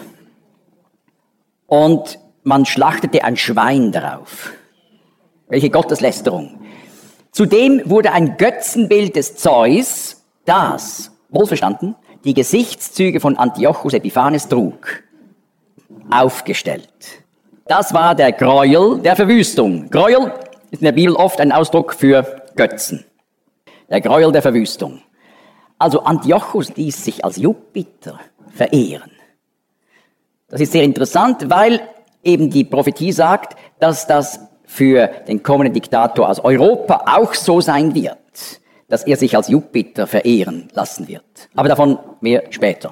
Und man schlachtete ein Schwein darauf. Welche Gotteslästerung. Zudem wurde ein Götzenbild des Zeus, das, wohlverstanden, die Gesichtszüge von Antiochus Epiphanes trug, aufgestellt. Das war der Gräuel der Verwüstung. Gräuel ist in der Bibel oft ein Ausdruck für Götzen. Der Gräuel der Verwüstung. Also Antiochus ließ sich als Jupiter verehren. Das ist sehr interessant, weil eben die Prophetie sagt, dass das für den kommenden Diktator aus Europa auch so sein wird, dass er sich als Jupiter verehren lassen wird. Aber davon mehr später.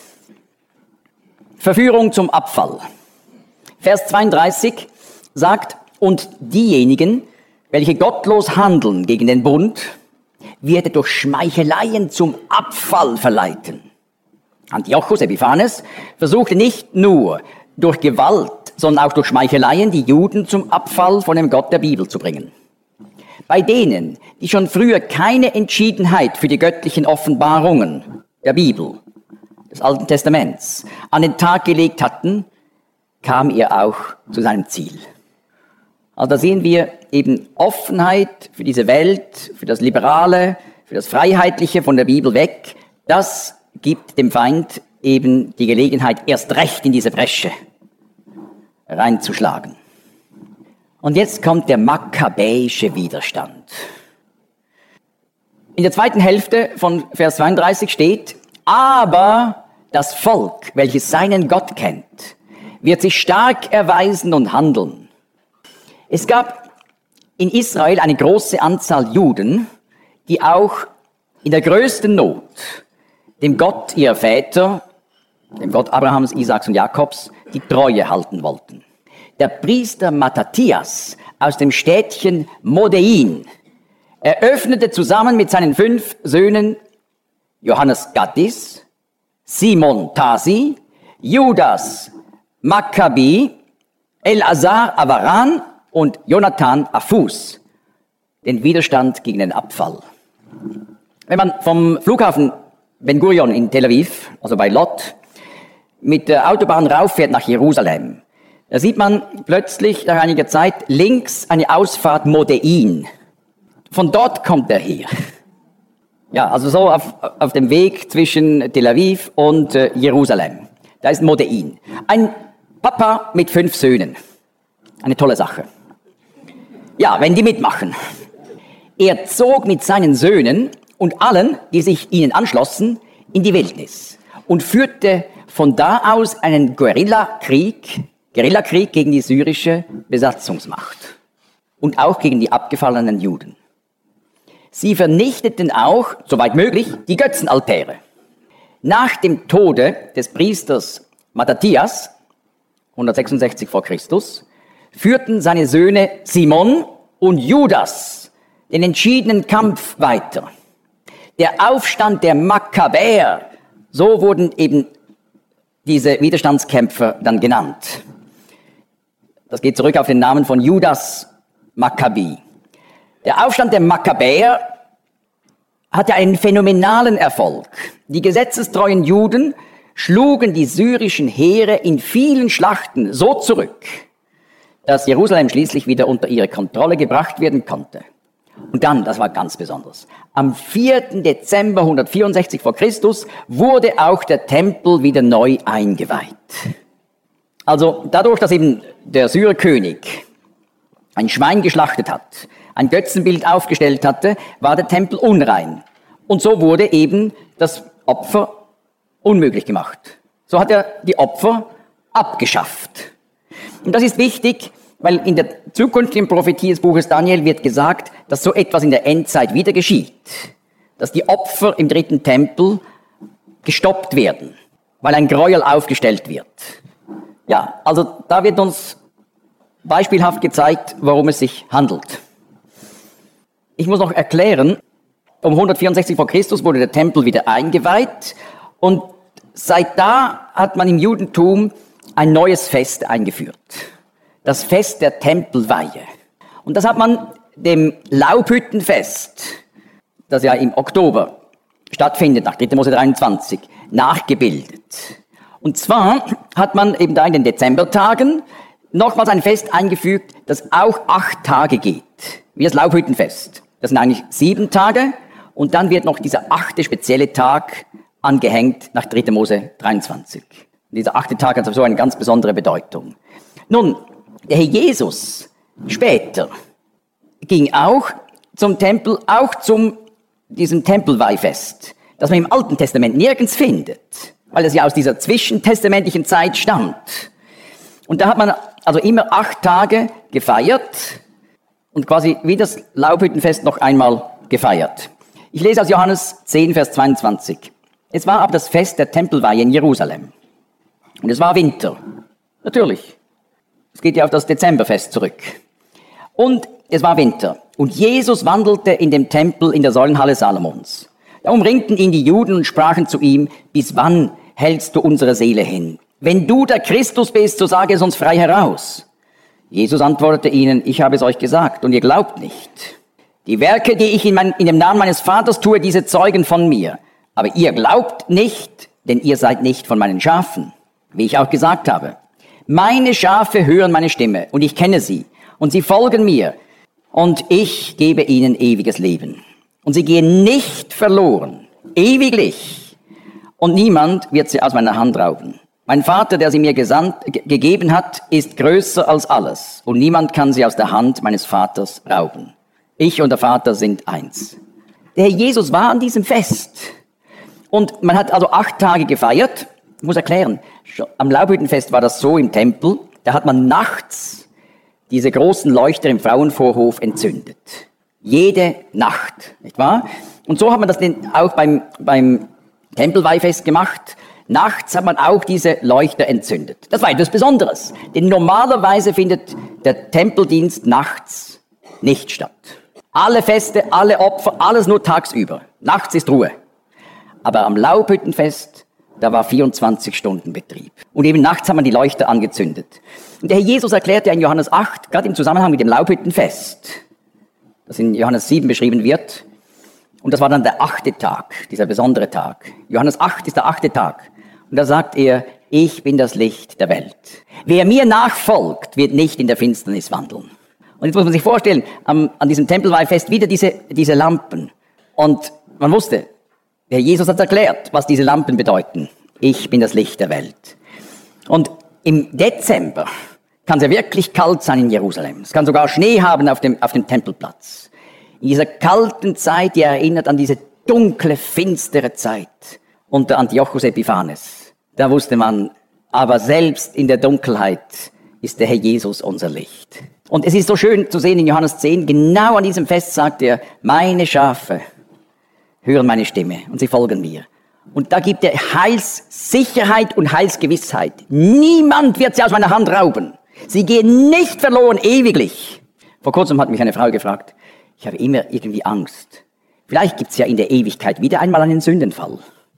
Verführung zum Abfall. Vers zweiunddreißig sagt, und diejenigen, welche gottlos handeln gegen den Bund, wird er durch Schmeicheleien zum Abfall verleiten. Antiochus Epiphanes versuchte nicht nur durch Gewalt, sondern auch durch Schmeicheleien die Juden zum Abfall von dem Gott der Bibel zu bringen. Bei denen, die schon früher keine Entschiedenheit für die göttlichen Offenbarungen der Bibel, des Alten Testaments, an den Tag gelegt hatten, kam er auch zu seinem Ziel. Also da sehen wir eben Offenheit für diese Welt, für das Liberale, für das Freiheitliche von der Bibel weg. Das gibt dem Feind eben die Gelegenheit, erst recht in diese Bresche reinzuschlagen. Und jetzt kommt der makkabäische Widerstand. In der zweiten Hälfte von Vers zweiunddreißig steht, aber das Volk, welches seinen Gott kennt, wird sich stark erweisen und handeln. Es gab in Israel eine große Anzahl Juden, die auch in der größten Not dem Gott ihrer Väter, dem Gott Abrahams, Isaaks und Jakobs, die Treue halten wollten. Der Priester Matthias aus dem Städtchen Modein eröffnete zusammen mit seinen fünf Söhnen Johannes Gattis, Simon Tasi, Judas Maccabi, Elazar Avaran und Jonathan Afus den Widerstand gegen den Abfall. Wenn man vom Flughafen Ben Gurion in Tel Aviv, also bei Lot, mit der Autobahn rauffährt nach Jerusalem, da sieht man plötzlich nach einiger Zeit links eine Ausfahrt Modein. Von dort kommt er her. Ja, also so auf, auf dem Weg zwischen Tel Aviv und äh, Jerusalem. Da ist Modein. Ein Papa mit fünf Söhnen. Eine tolle Sache. Ja, wenn die mitmachen. Er zog mit seinen Söhnen und allen, die sich ihnen anschlossen, in die Wildnis und führte von da aus einen Guerillakrieg, Guerillakrieg gegen die syrische Besatzungsmacht und auch gegen die abgefallenen Juden. Sie vernichteten auch, soweit möglich, die Götzenaltäre. Nach dem Tode des Priesters Mattathias, hundertsechsundsechzig vor Christus, führten seine Söhne Simon und Judas den entschiedenen Kampf weiter. Der Aufstand der Makkabäer, so wurden eben diese Widerstandskämpfer dann genannt. Das geht zurück auf den Namen von Judas Maccabi. Der Aufstand der Makkabäer hatte einen phänomenalen Erfolg. Die gesetzestreuen Juden schlugen die syrischen Heere in vielen Schlachten so zurück, dass Jerusalem schließlich wieder unter ihre Kontrolle gebracht werden konnte. Und dann, das war ganz besonders, am vierten Dezember hundertvierundsechzig vor Christus wurde auch der Tempel wieder neu eingeweiht. Also dadurch, dass eben der Syrerkönig ein Schwein geschlachtet hat, ein Götzenbild aufgestellt hatte, war der Tempel unrein. Und so wurde eben das Opfer unmöglich gemacht. So hat er die Opfer abgeschafft. Und das ist wichtig, weil in der zukünftigen Prophetie des Buches Daniel wird gesagt, dass so etwas in der Endzeit wieder geschieht. Dass die Opfer im dritten Tempel gestoppt werden, weil ein Gräuel aufgestellt wird. Ja, also da wird uns beispielhaft gezeigt, worum es sich handelt. Ich muss noch erklären, um hundertvierundsechzig vor Christus wurde der Tempel wieder eingeweiht und seit da hat man im Judentum ein neues Fest eingeführt. Das Fest der Tempelweihe. Und das hat man dem Laubhüttenfest, das ja im Oktober stattfindet, nach dritter Mose dreiundzwanzig, nachgebildet. Und zwar hat man eben da in den Dezembertagen nochmals ein Fest eingefügt, das auch acht Tage geht, wie das Laubhüttenfest. Das sind eigentlich sieben Tage und dann wird noch dieser achte spezielle Tag angehängt nach dritter Mose dreiundzwanzig. Und dieser achte Tag hat so eine ganz besondere Bedeutung. Nun, der Herr Jesus später ging auch zum Tempel, auch zum diesem Tempelweihfest, das man im Alten Testament nirgends findet, weil es ja aus dieser zwischentestamentlichen Zeit stammt. Und da hat man also immer acht Tage gefeiert und quasi wie das Laubhüttenfest noch einmal gefeiert. Ich lese aus Johannes zehn, Vers zweiundzwanzig. Es war aber das Fest der Tempelweihe in Jerusalem. Und es war Winter. Natürlich. Es geht ja auf das Dezemberfest zurück. Und es war Winter. Und Jesus wandelte in dem Tempel in der Säulenhalle Salomons. Da umringten ihn die Juden und sprachen zu ihm, bis wann hältst du unsere Seele hin? Wenn du der Christus bist, so sage es uns frei heraus. Jesus antwortete ihnen, ich habe es euch gesagt und ihr glaubt nicht. Die Werke, die ich in, mein, in dem Namen meines Vaters tue, diese zeugen von mir. Aber ihr glaubt nicht, denn ihr seid nicht von meinen Schafen, wie ich auch gesagt habe. Meine Schafe hören meine Stimme und ich kenne sie und sie folgen mir und ich gebe ihnen ewiges Leben. Und sie gehen nicht verloren, ewiglich und niemand wird sie aus meiner Hand rauben. Mein Vater, der sie mir gesandt, ge- gegeben hat, ist größer als alles und niemand kann sie aus der Hand meines Vaters rauben. Ich und der Vater sind eins. Der Herr Jesus war an diesem Fest und man hat also acht Tage gefeiert. Ich muss erklären, am Laubhüttenfest war das so im Tempel, da hat man nachts diese großen Leuchter im Frauenvorhof entzündet. Jede Nacht, nicht wahr? Und so hat man das auch beim, beim Tempelweihfest gemacht. Nachts hat man auch diese Leuchter entzündet. Das war etwas Besonderes, denn normalerweise findet der Tempeldienst nachts nicht statt. Alle Feste, alle Opfer, alles nur tagsüber. Nachts ist Ruhe. Aber am Laubhüttenfest, da war vierundzwanzig Stunden Betrieb. Und eben nachts hat man die Leuchter angezündet. Und der Herr Jesus erklärte in Johannes acht, gerade im Zusammenhang mit dem Laubhüttenfest, das in Johannes sieben beschrieben wird, und das war dann der achte Tag, dieser besondere Tag. Johannes acht ist der achte Tag. Und da sagt er, ich bin das Licht der Welt. Wer mir nachfolgt, wird nicht in der Finsternis wandeln. Und jetzt muss man sich vorstellen, am, an diesem Tempelweihfest wieder diese, diese Lampen. Und man wusste, der Jesus hat erklärt, was diese Lampen bedeuten. Ich bin das Licht der Welt. Und im Dezember kann es ja wirklich kalt sein in Jerusalem. Es kann sogar Schnee haben auf dem, auf dem Tempelplatz. In dieser kalten Zeit, die erinnert an diese dunkle, finstere Zeit unter Antiochus Epiphanes. Da wusste man, aber selbst in der Dunkelheit ist der Herr Jesus unser Licht. Und es ist so schön zu sehen in Johannes zehn, genau an diesem Fest sagt er, meine Schafe hören meine Stimme und sie folgen mir. Und da gibt er Heilssicherheit und Heilsgewissheit. Niemand wird sie aus meiner Hand rauben. Sie gehen nicht verloren ewiglich. Vor kurzem hat mich eine Frau gefragt, ich habe immer irgendwie Angst. Vielleicht gibt es ja in der Ewigkeit wieder einmal einen Sündenfall.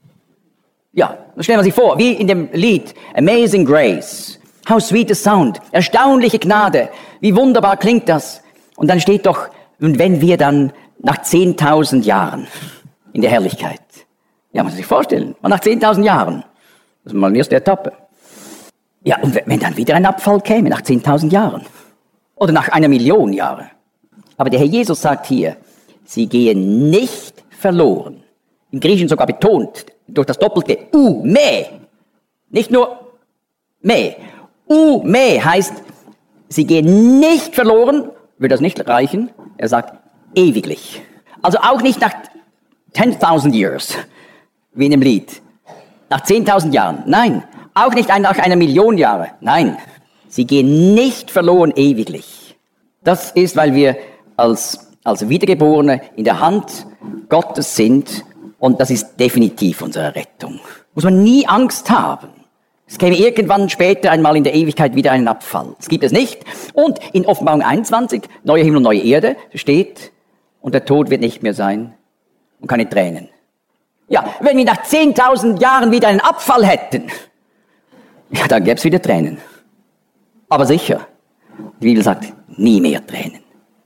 Ja, das stellen wir sich vor, wie in dem Lied Amazing Grace. How sweet the sound. Erstaunliche Gnade. Wie wunderbar klingt das. Und dann steht doch, und wenn wir dann nach zehntausend Jahren in der Herrlichkeit. Ja, man muss sich vorstellen, nach zehntausend Jahren. Das ist mal eine erste Etappe. Ja, und wenn dann wieder ein Abfall käme, nach zehntausend Jahren. Oder nach einer Million Jahre. Aber der Herr Jesus sagt hier, sie gehen nicht verloren. Im Griechischen sogar betont, durch das doppelte u, me. Nicht nur me. U, me heißt, sie gehen nicht verloren, würde das nicht reichen. Er sagt, ewiglich. Also auch nicht nach ten-tausend years, wie in dem Lied. Nach zehntausend Jahren. Nein. Auch nicht nach einer Million Jahre. Nein. Sie gehen nicht verloren ewiglich. Das ist, weil wir als, als Wiedergeborene in der Hand Gottes sind und das ist definitiv unsere Rettung. Muss man nie Angst haben. Es käme irgendwann später einmal in der Ewigkeit wieder einen Abfall. Das gibt es nicht. Und in Offenbarung einundzwanzig, neue Himmel und neue Erde, steht, und der Tod wird nicht mehr sein und keine Tränen. Ja, wenn wir nach zehntausend Jahren wieder einen Abfall hätten, ja, dann gäbe es wieder Tränen. Aber sicher, die Bibel sagt, nie mehr Tränen.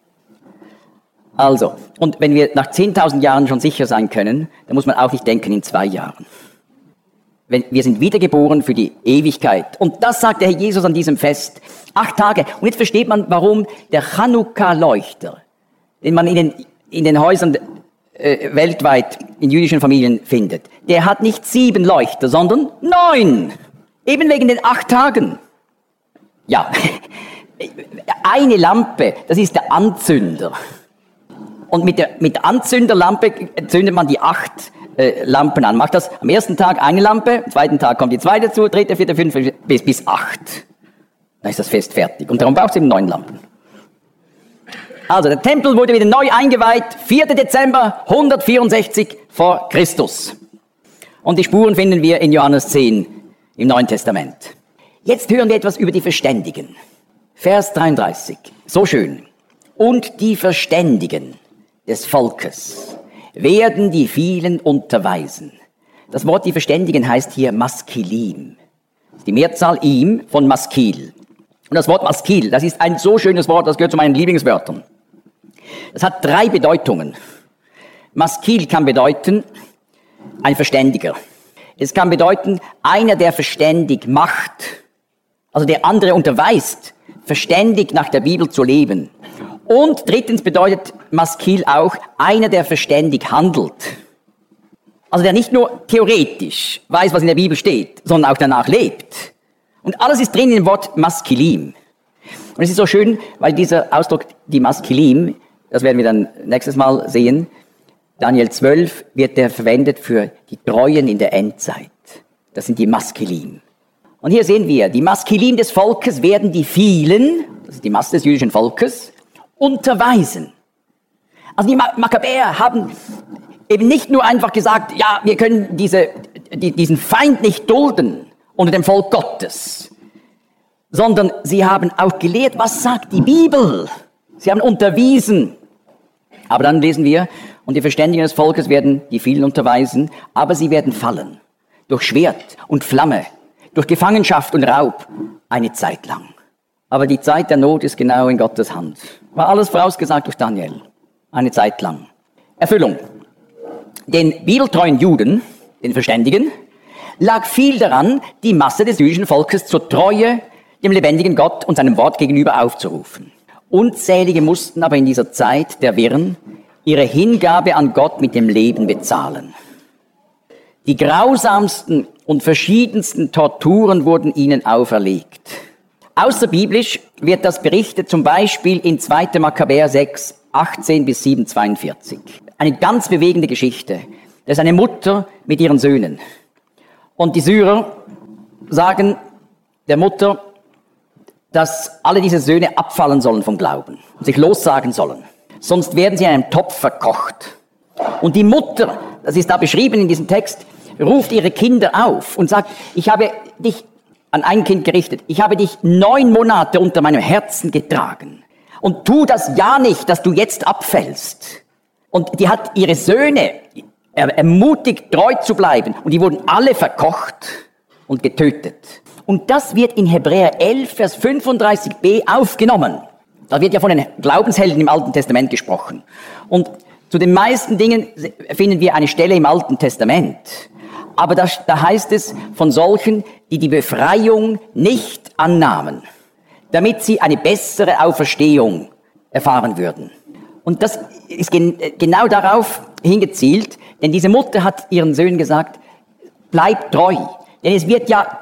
Also, und wenn wir nach zehntausend Jahren schon sicher sein können, dann muss man auch nicht denken in zwei Jahren. Wenn, wir sind wiedergeboren für die Ewigkeit. Und das sagt der Herr Jesus an diesem Fest. Acht Tage. Und jetzt versteht man, warum der Chanukka-Leuchter, den man in den, in den Häusern äh, weltweit in jüdischen Familien findet, der hat nicht sieben Leuchter, sondern neun. Eben wegen den acht Tagen. Ja, eine Lampe, das ist der Anzünder. Und mit der mit Anzünderlampe zündet man die acht äh, Lampen an. Macht das am ersten Tag eine Lampe, am zweiten Tag kommt die zweite dazu, dritte, vierte, fünfte, bis, bis acht. Dann ist das Fest fertig. Und darum braucht es eben neun Lampen. Also, der Tempel wurde wieder neu eingeweiht, vierter Dezember hundertvierundsechzig vor Christus. Und die Spuren finden wir in Johannes zehn im Neuen Testament. Jetzt hören wir etwas über die Verständigen. Vers dreiunddreißig. So schön. Und die Verständigen des Volkes werden die vielen unterweisen. Das Wort die Verständigen heißt hier Maskilim. Die Mehrzahl ihm von Maskil. Und das Wort Maskil, das ist ein so schönes Wort, das gehört zu meinen Lieblingswörtern. Das hat drei Bedeutungen. Maskil kann bedeuten, ein Verständiger. Es kann bedeuten, einer, der verständig macht. Also der andere unterweist, verständig nach der Bibel zu leben. Und drittens bedeutet Maskil auch, einer, der verständig handelt. Also der nicht nur theoretisch weiß, was in der Bibel steht, sondern auch danach lebt. Und alles ist drin im Wort Maskilim. Und es ist so schön, weil dieser Ausdruck, die Maskilim, das werden wir dann nächstes Mal sehen, Daniel zwölf wird der verwendet für die Treuen in der Endzeit. Das sind die Maskilim. Und hier sehen wir, die Maskilim des Volkes werden die vielen, das ist die Masse des jüdischen Volkes, unterweisen. Also die Makkabäer haben eben nicht nur einfach gesagt, ja, wir können diese, die, diesen Feind nicht dulden unter dem Volk Gottes, sondern sie haben auch gelehrt, was sagt die Bibel. Sie haben unterwiesen. Aber dann lesen wir, und die Verständigen des Volkes werden die vielen unterweisen, aber sie werden fallen. Durch Schwert und Flamme, durch Gefangenschaft und Raub, eine Zeit lang. Aber die Zeit der Not ist genau in Gottes Hand. War alles vorausgesagt durch Daniel. Eine Zeit lang. Erfüllung. Den bibeltreuen Juden, den Verständigen, lag viel daran, die Masse des jüdischen Volkes zur Treue dem lebendigen Gott und seinem Wort gegenüber aufzurufen. Unzählige mussten aber in dieser Zeit der Wirren ihre Hingabe an Gott mit dem Leben bezahlen. Die grausamsten und verschiedensten Torturen wurden ihnen auferlegt. Außerbiblisch wird das berichtet, zum Beispiel in zweiter Makkabäer sechs, achtzehn bis sieben, zweiundvierzig. Eine ganz bewegende Geschichte. Das ist eine Mutter mit ihren Söhnen. Und die Syrer sagen der Mutter, dass alle diese Söhne abfallen sollen vom Glauben und sich lossagen sollen. Sonst werden sie in einem Topf verkocht. Und die Mutter, das ist da beschrieben in diesem Text, ruft ihre Kinder auf und sagt, ich habe dich an ein Kind gerichtet, ich habe dich neun Monate unter meinem Herzen getragen. Und tu das ja nicht, dass du jetzt abfällst. Und die hat ihre Söhne ermutigt, treu zu bleiben. Und die wurden alle verkocht und getötet. Und das wird in Hebräer elf, Vers fünfunddreißig b aufgenommen. Da wird ja von den Glaubenshelden im Alten Testament gesprochen. Und zu den meisten Dingen finden wir eine Stelle im Alten Testament. Aber da, da heißt es von solchen, die die Befreiung nicht annahmen, damit sie eine bessere Auferstehung erfahren würden. Und das ist gen, genau darauf hingezielt, denn diese Mutter hat ihren Söhnen gesagt, bleibt treu, denn es wird ja,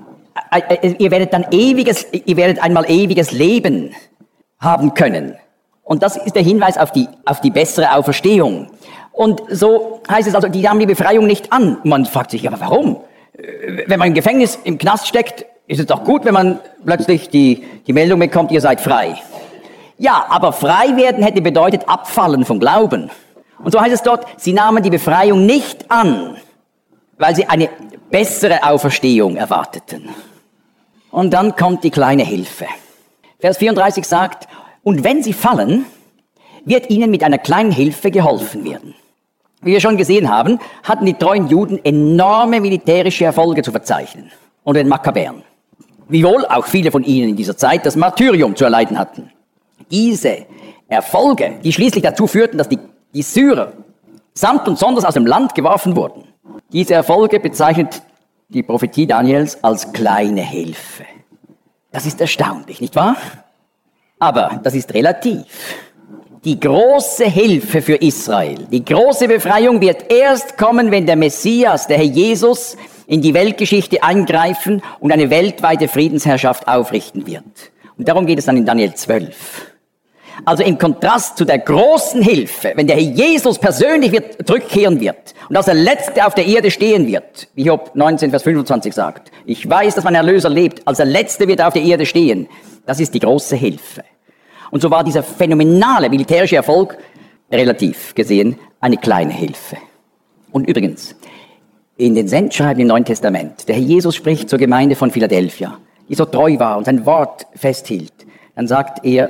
äh, ihr werdet dann ewiges, ihr werdet einmal ewiges Leben haben können. Und das ist der Hinweis auf die, auf die bessere Auferstehung. Und so heißt es also, die nahmen die Befreiung nicht an. Man fragt sich, aber warum? Wenn man im Gefängnis, im Knast steckt, ist es doch gut, wenn man plötzlich die, die Meldung bekommt, ihr seid frei. Ja, aber frei werden hätte bedeutet abfallen vom Glauben. Und so heißt es dort, sie nahmen die Befreiung nicht an, weil sie eine bessere Auferstehung erwarteten. Und dann kommt die kleine Hilfe. Vers vierunddreißig sagt, und wenn sie fallen, wird ihnen mit einer kleinen Hilfe geholfen werden. Wie wir schon gesehen haben, hatten die treuen Juden enorme militärische Erfolge zu verzeichnen unter den Makkabäern. Wiewohl auch viele von ihnen in dieser Zeit das Martyrium zu erleiden hatten. Diese Erfolge, die schließlich dazu führten, dass die, die Syrer samt und sonders aus dem Land geworfen wurden. Diese Erfolge bezeichnet die Prophetie Daniels als kleine Hilfe. Das ist erstaunlich, nicht wahr? Aber das ist relativ. Die große Hilfe für Israel, die große Befreiung wird erst kommen, wenn der Messias, der Herr Jesus, in die Weltgeschichte eingreifen und eine weltweite Friedensherrschaft aufrichten wird. Und darum geht es dann in Daniel zwölf. Also im Kontrast zu der großen Hilfe, wenn der Herr Jesus persönlich wird, zurückkehren wird und als der Letzte auf der Erde stehen wird, wie Hiob neunzehn, Vers fünfundzwanzig sagt. Ich weiß, dass mein Erlöser lebt, als der Letzte wird er auf der Erde stehen. Das ist die große Hilfe. Und so war dieser phänomenale militärische Erfolg, relativ gesehen, eine kleine Hilfe. Und übrigens, in den Sendschreiben im Neuen Testament, der Herr Jesus spricht zur Gemeinde von Philadelphia, die so treu war und sein Wort festhielt, dann sagt er,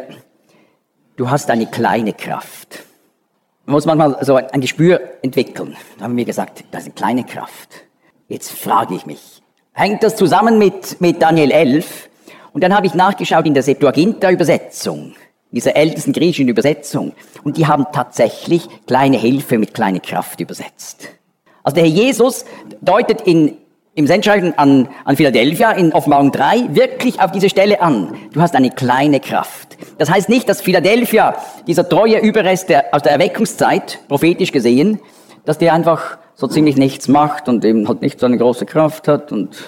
du hast eine kleine Kraft. Man muss manchmal so ein Gespür entwickeln. Da haben wir gesagt, das ist eine kleine Kraft. Jetzt frage ich mich, hängt das zusammen mit, mit Daniel elf? Und dann habe ich nachgeschaut in der Septuaginta-Übersetzung, dieser ältesten griechischen Übersetzung. Und die haben tatsächlich kleine Hilfe mit kleine Kraft übersetzt. Also der Herr Jesus deutet in, im Sendschreiben an, an Philadelphia in Offenbarung drei wirklich auf diese Stelle an. Du hast eine kleine Kraft. Das heißt nicht, dass Philadelphia, dieser treue Überrest der, aus der Erweckungszeit, prophetisch gesehen, dass der einfach so ziemlich nichts macht und eben halt nicht so eine große Kraft hat. Und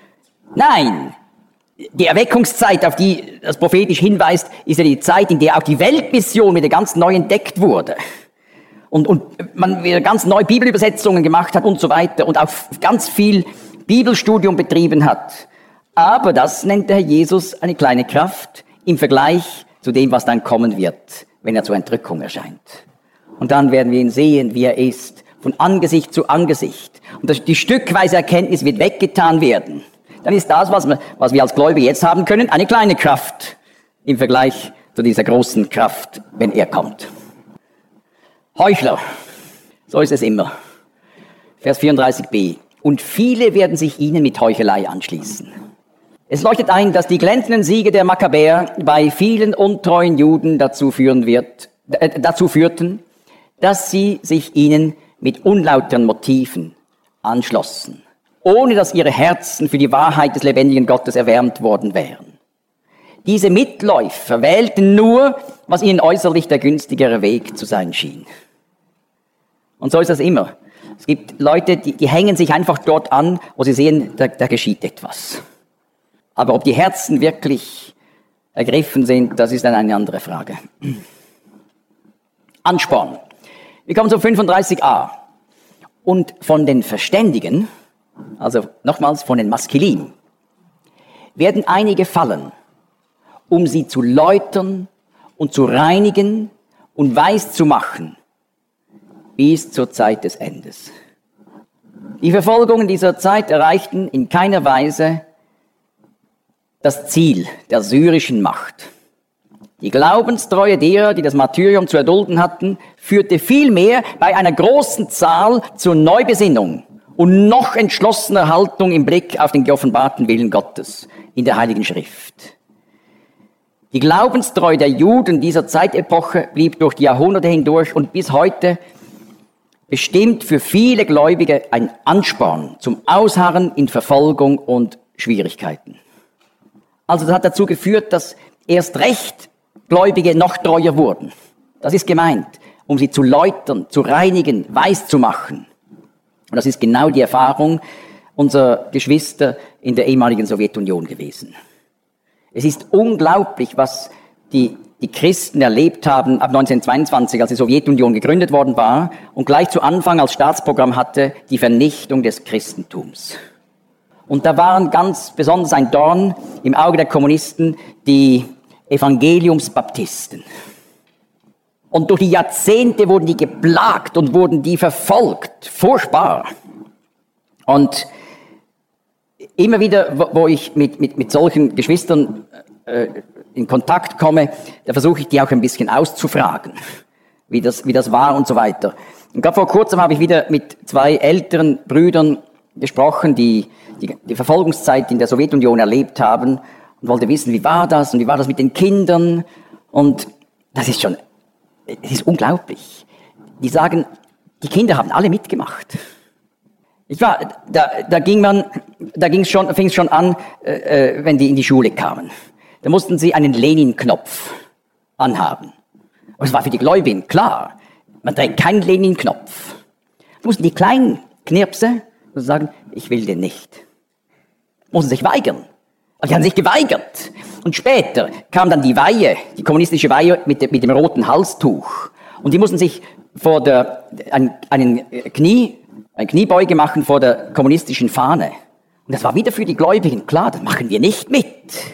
nein! Die Erweckungszeit, auf die das prophetisch hinweist, ist ja die Zeit, in der auch die Weltmission wieder ganz neu entdeckt wurde. Und, und man wieder ganz neu Bibelübersetzungen gemacht hat und so weiter und auch ganz viel Bibelstudium betrieben hat. Aber das nennt der Herr Jesus eine kleine Kraft im Vergleich zu dem, was dann kommen wird, wenn er zur Entrückung erscheint. Und dann werden wir ihn sehen, wie er ist, von Angesicht zu Angesicht. Und die stückweise Erkenntnis wird weggetan werden. Dann ist das, was wir, was wir als Gläubige jetzt haben können, eine kleine Kraft im Vergleich zu dieser großen Kraft, wenn er kommt. Heuchler, so ist es immer. Vers vierunddreißig b. Und viele werden sich ihnen mit Heuchelei anschließen. Es leuchtet ein, dass die glänzenden Siege der Makkabäer bei vielen untreuen Juden dazu führen wird, äh, dazu führten, dass sie sich ihnen mit unlauteren Motiven anschlossen. ohne dass ihre Herzen für die Wahrheit des lebendigen Gottes erwärmt worden wären. Diese Mitläufer wählten nur, was ihnen äußerlich der günstigere Weg zu sein schien. Und so ist das immer. Es gibt Leute, die, die hängen sich einfach dort an, wo sie sehen, da, da geschieht etwas. Aber ob die Herzen wirklich ergriffen sind, das ist dann eine andere Frage. Ansporn. Wir kommen zu fünfunddreißig a. Und von den Verständigen, also nochmals von den Maskilin, werden einige fallen, um sie zu läutern und zu reinigen und weiß zu machen, bis zur Zeit des Endes. Die Verfolgungen dieser Zeit erreichten in keiner Weise das Ziel der syrischen Macht. Die Glaubenstreue derer, die das Martyrium zu erdulden hatten, führte vielmehr bei einer großen Zahl zur Neubesinnung und noch entschlossener Haltung im Blick auf den geoffenbarten Willen Gottes in der Heiligen Schrift. Die Glaubenstreue der Juden dieser Zeitepoche blieb durch die Jahrhunderte hindurch und bis heute bestimmt für viele Gläubige ein Ansporn zum Ausharren in Verfolgung und Schwierigkeiten. Also das hat dazu geführt, dass erst recht Gläubige noch treuer wurden. Das ist gemeint, um sie zu läutern, zu reinigen, weiß zu machen. Und das ist genau die Erfahrung unserer Geschwister in der ehemaligen Sowjetunion gewesen. Es ist unglaublich, was die, die Christen erlebt haben ab neunzehnhundertzweiundzwanzig, als die Sowjetunion gegründet worden war und gleich zu Anfang als Staatsprogramm hatte die Vernichtung des Christentums. Und da waren ganz besonders ein Dorn im Auge der Kommunisten die Evangeliumsbaptisten. Und durch die Jahrzehnte wurden die geplagt und wurden die verfolgt. Furchtbar. Und immer wieder, wo, wo ich mit, mit, mit solchen Geschwistern äh, in Kontakt komme, da versuche ich die auch ein bisschen auszufragen, wie das, wie das war und so weiter. Und gerade vor kurzem habe ich wieder mit zwei älteren Brüdern gesprochen, die, die die Verfolgungszeit in der Sowjetunion erlebt haben und wollte wissen, wie war das und wie war das mit den Kindern. Und das ist schon, es ist unglaublich. Die sagen, die Kinder haben alle mitgemacht. Ich war, da, da ging man, da ging's schon, fing es schon an, äh, wenn die in die Schule kamen. Da mussten sie einen Lenin-Knopf anhaben. Aber es war für die Gläubigen klar, man trägt keinen Lenin-Knopf. Da mussten die kleinen Knirpse sagen, ich will den nicht. Mussten sich weigern. Aber die haben sich geweigert. Und später kam dann die Weihe, die kommunistische Weihe mit, de, mit dem roten Halstuch. Und die mussten sich vor der, ein, einen Knie, eine Kniebeuge machen vor der kommunistischen Fahne. Und das war wieder für die Gläubigen klar, das machen wir nicht mit.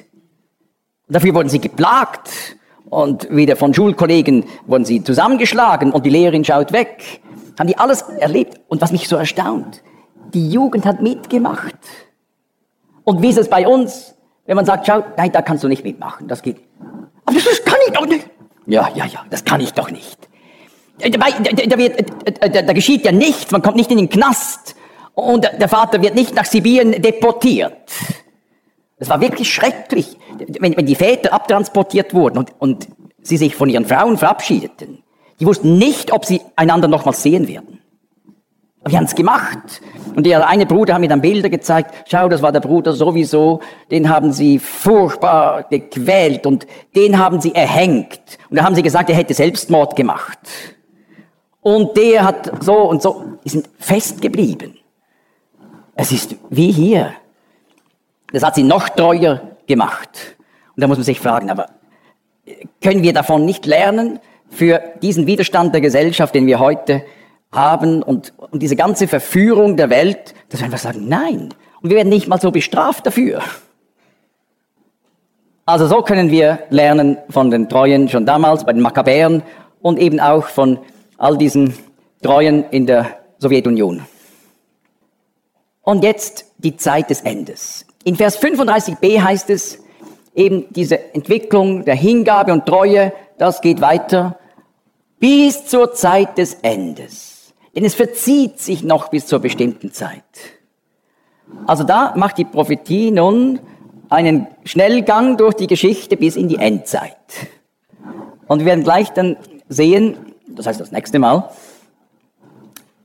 Und dafür wurden sie geplagt. Und wieder von Schulkollegen wurden sie zusammengeschlagen und die Lehrerin schaut weg. Haben die alles erlebt. Und was mich so erstaunt, die Jugend hat mitgemacht. Und wie ist es bei uns, wenn man sagt, schau, nein, da kannst du nicht mitmachen, das geht. Aber das, das kann ich doch nicht. Ja, ja, ja, das kann ich doch nicht. Da, da, da, wird, da, da geschieht ja nichts, man kommt nicht in den Knast und der Vater wird nicht nach Sibirien deportiert. Das war wirklich schrecklich, wenn, wenn die Väter abtransportiert wurden und, und sie sich von ihren Frauen verabschiedeten. Die wussten nicht, ob sie einander nochmals sehen werden. Aber die haben es gemacht. Und der eine Bruder hat mir dann Bilder gezeigt. Schau, das war der Bruder sowieso. Den haben sie furchtbar gequält und den haben sie erhängt. Und da haben sie gesagt, er hätte Selbstmord gemacht. Und der hat so und so. Die sind festgeblieben. Es ist wie hier. Das hat sie noch treuer gemacht. Und da muss man sich fragen, aber können wir davon nicht lernen für diesen Widerstand der Gesellschaft, den wir heute haben und, und diese ganze Verführung der Welt, dass wir einfach sagen, nein. Und wir werden nicht mal so bestraft dafür. Also so können wir lernen von den Treuen schon damals bei den Makkabäern und eben auch von all diesen Treuen in der Sowjetunion. Und jetzt die Zeit des Endes. In Vers fünfunddreißig b heißt es, eben diese Entwicklung der Hingabe und Treue, das geht weiter bis zur Zeit des Endes. Denn es verzieht sich noch bis zur bestimmten Zeit. Also da macht die Prophetie nun einen Schnellgang durch die Geschichte bis in die Endzeit. Und wir werden gleich dann sehen, das heißt das nächste Mal,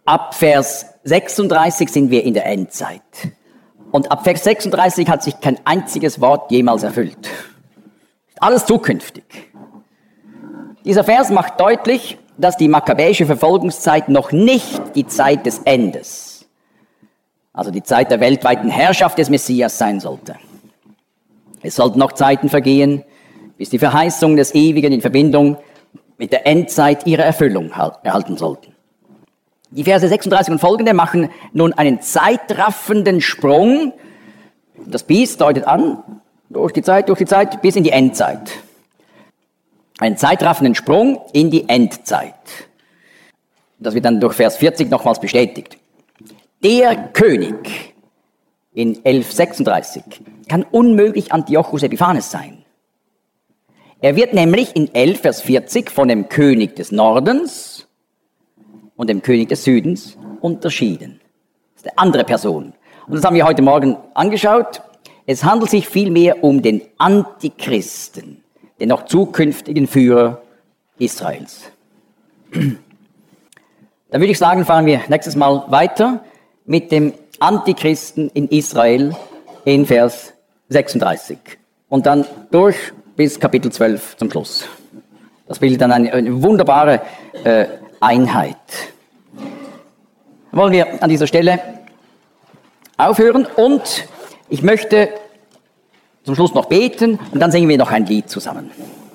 Ab Vers sechsunddreißig sind wir in der Endzeit. Und ab Vers sechsunddreißig hat sich kein einziges Wort jemals erfüllt. Alles zukünftig. Dieser Vers macht deutlich, dass die makkabäische Verfolgungszeit noch nicht die Zeit des Endes, also die Zeit der weltweiten Herrschaft des Messias sein sollte. Es sollten noch Zeiten vergehen, bis die Verheißungen des Ewigen in Verbindung mit der Endzeit ihre Erfüllung erhalten sollten. Die Verse sechsunddreißig und folgende machen nun einen zeitraffenden Sprung. Das Bis deutet an, durch die Zeit, durch die Zeit, bis in die Endzeit. Einen zeitraffenden Sprung in die Endzeit. Das wird dann durch Vers vierzig nochmals bestätigt. Der König in elf sechsunddreißig kann unmöglich Antiochus Epiphanes sein. Er wird nämlich in elf Vers vierzig von dem König des Nordens und dem König des Südens unterschieden. Das ist eine andere Person. Und das haben wir heute Morgen angeschaut. Es handelt sich vielmehr um den Antichristen, den noch zukünftigen Führer Israels. Dann würde ich sagen, fahren wir nächstes Mal weiter mit dem Antichristen in Israel in Vers sechsunddreißig. Und dann durch bis Kapitel zwölf zum Schluss. Das bildet dann eine, eine wunderbare äh, Einheit. Wollen wir an dieser Stelle aufhören und ich möchte zum Schluss noch beten und dann singen wir noch ein Lied zusammen.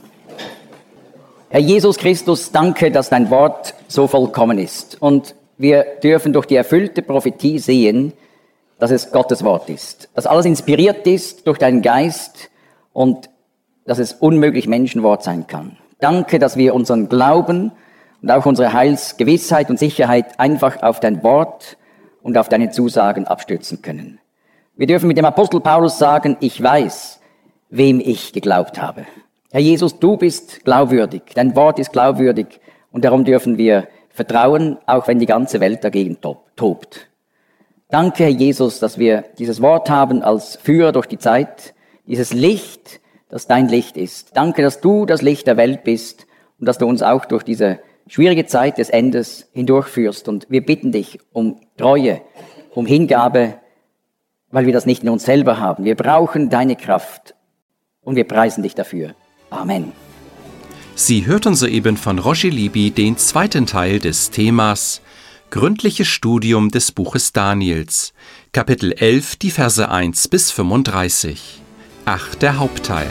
Herr Jesus Christus, danke, dass dein Wort so vollkommen ist. Und wir dürfen durch die erfüllte Prophetie sehen, dass es Gottes Wort ist. Dass alles inspiriert ist durch deinen Geist und dass es unmöglich Menschenwort sein kann. Danke, dass wir unseren Glauben und auch unsere Heilsgewissheit und Sicherheit einfach auf dein Wort und auf deine Zusagen abstützen können. Wir dürfen mit dem Apostel Paulus sagen, ich weiß, wem ich geglaubt habe. Herr Jesus, du bist glaubwürdig, dein Wort ist glaubwürdig und darum dürfen wir vertrauen, auch wenn die ganze Welt dagegen tobt. Danke, Herr Jesus, dass wir dieses Wort haben als Führer durch die Zeit, dieses Licht, das dein Licht ist. Danke, dass du das Licht der Welt bist und dass du uns auch durch diese schwierige Zeit des Endes hindurchführst. Und wir bitten dich um Treue, um Hingabe, weil wir das nicht in uns selber haben. Wir brauchen deine Kraft und wir preisen dich dafür. Amen. Sie hörten soeben von Roger Libby den zweiten Teil des Themas Gründliches Studium des Buches Daniels, Kapitel elf, die Verse eins bis fünfunddreißig. Ach, der Hauptteil.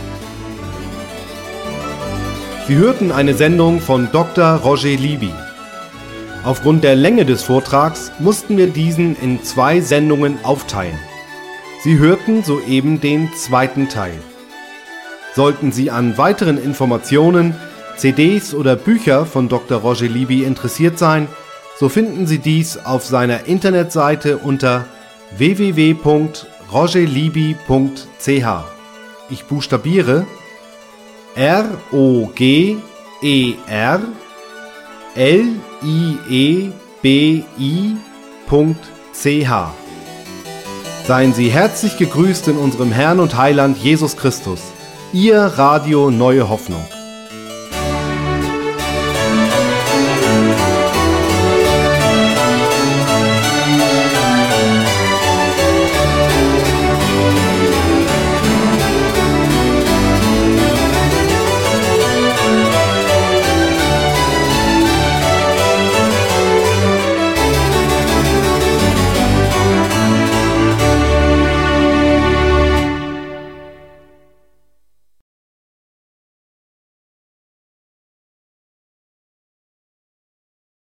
Sie hörten eine Sendung von Doktor Roger Libby. Aufgrund der Länge des Vortrags mussten wir diesen in zwei Sendungen aufteilen. Sie hörten soeben den zweiten Teil. Sollten Sie an weiteren Informationen, C Ds oder Bücher von Doktor Roger Libby interessiert sein, so finden Sie dies auf seiner Internetseite unter w w w punkt roger libby punkt c h. Ich buchstabiere R O G E R L I E B I punkt c h. Seien Sie herzlich gegrüßt in unserem Herrn und Heiland Jesus Christus. Ihr Radio Neue Hoffnung.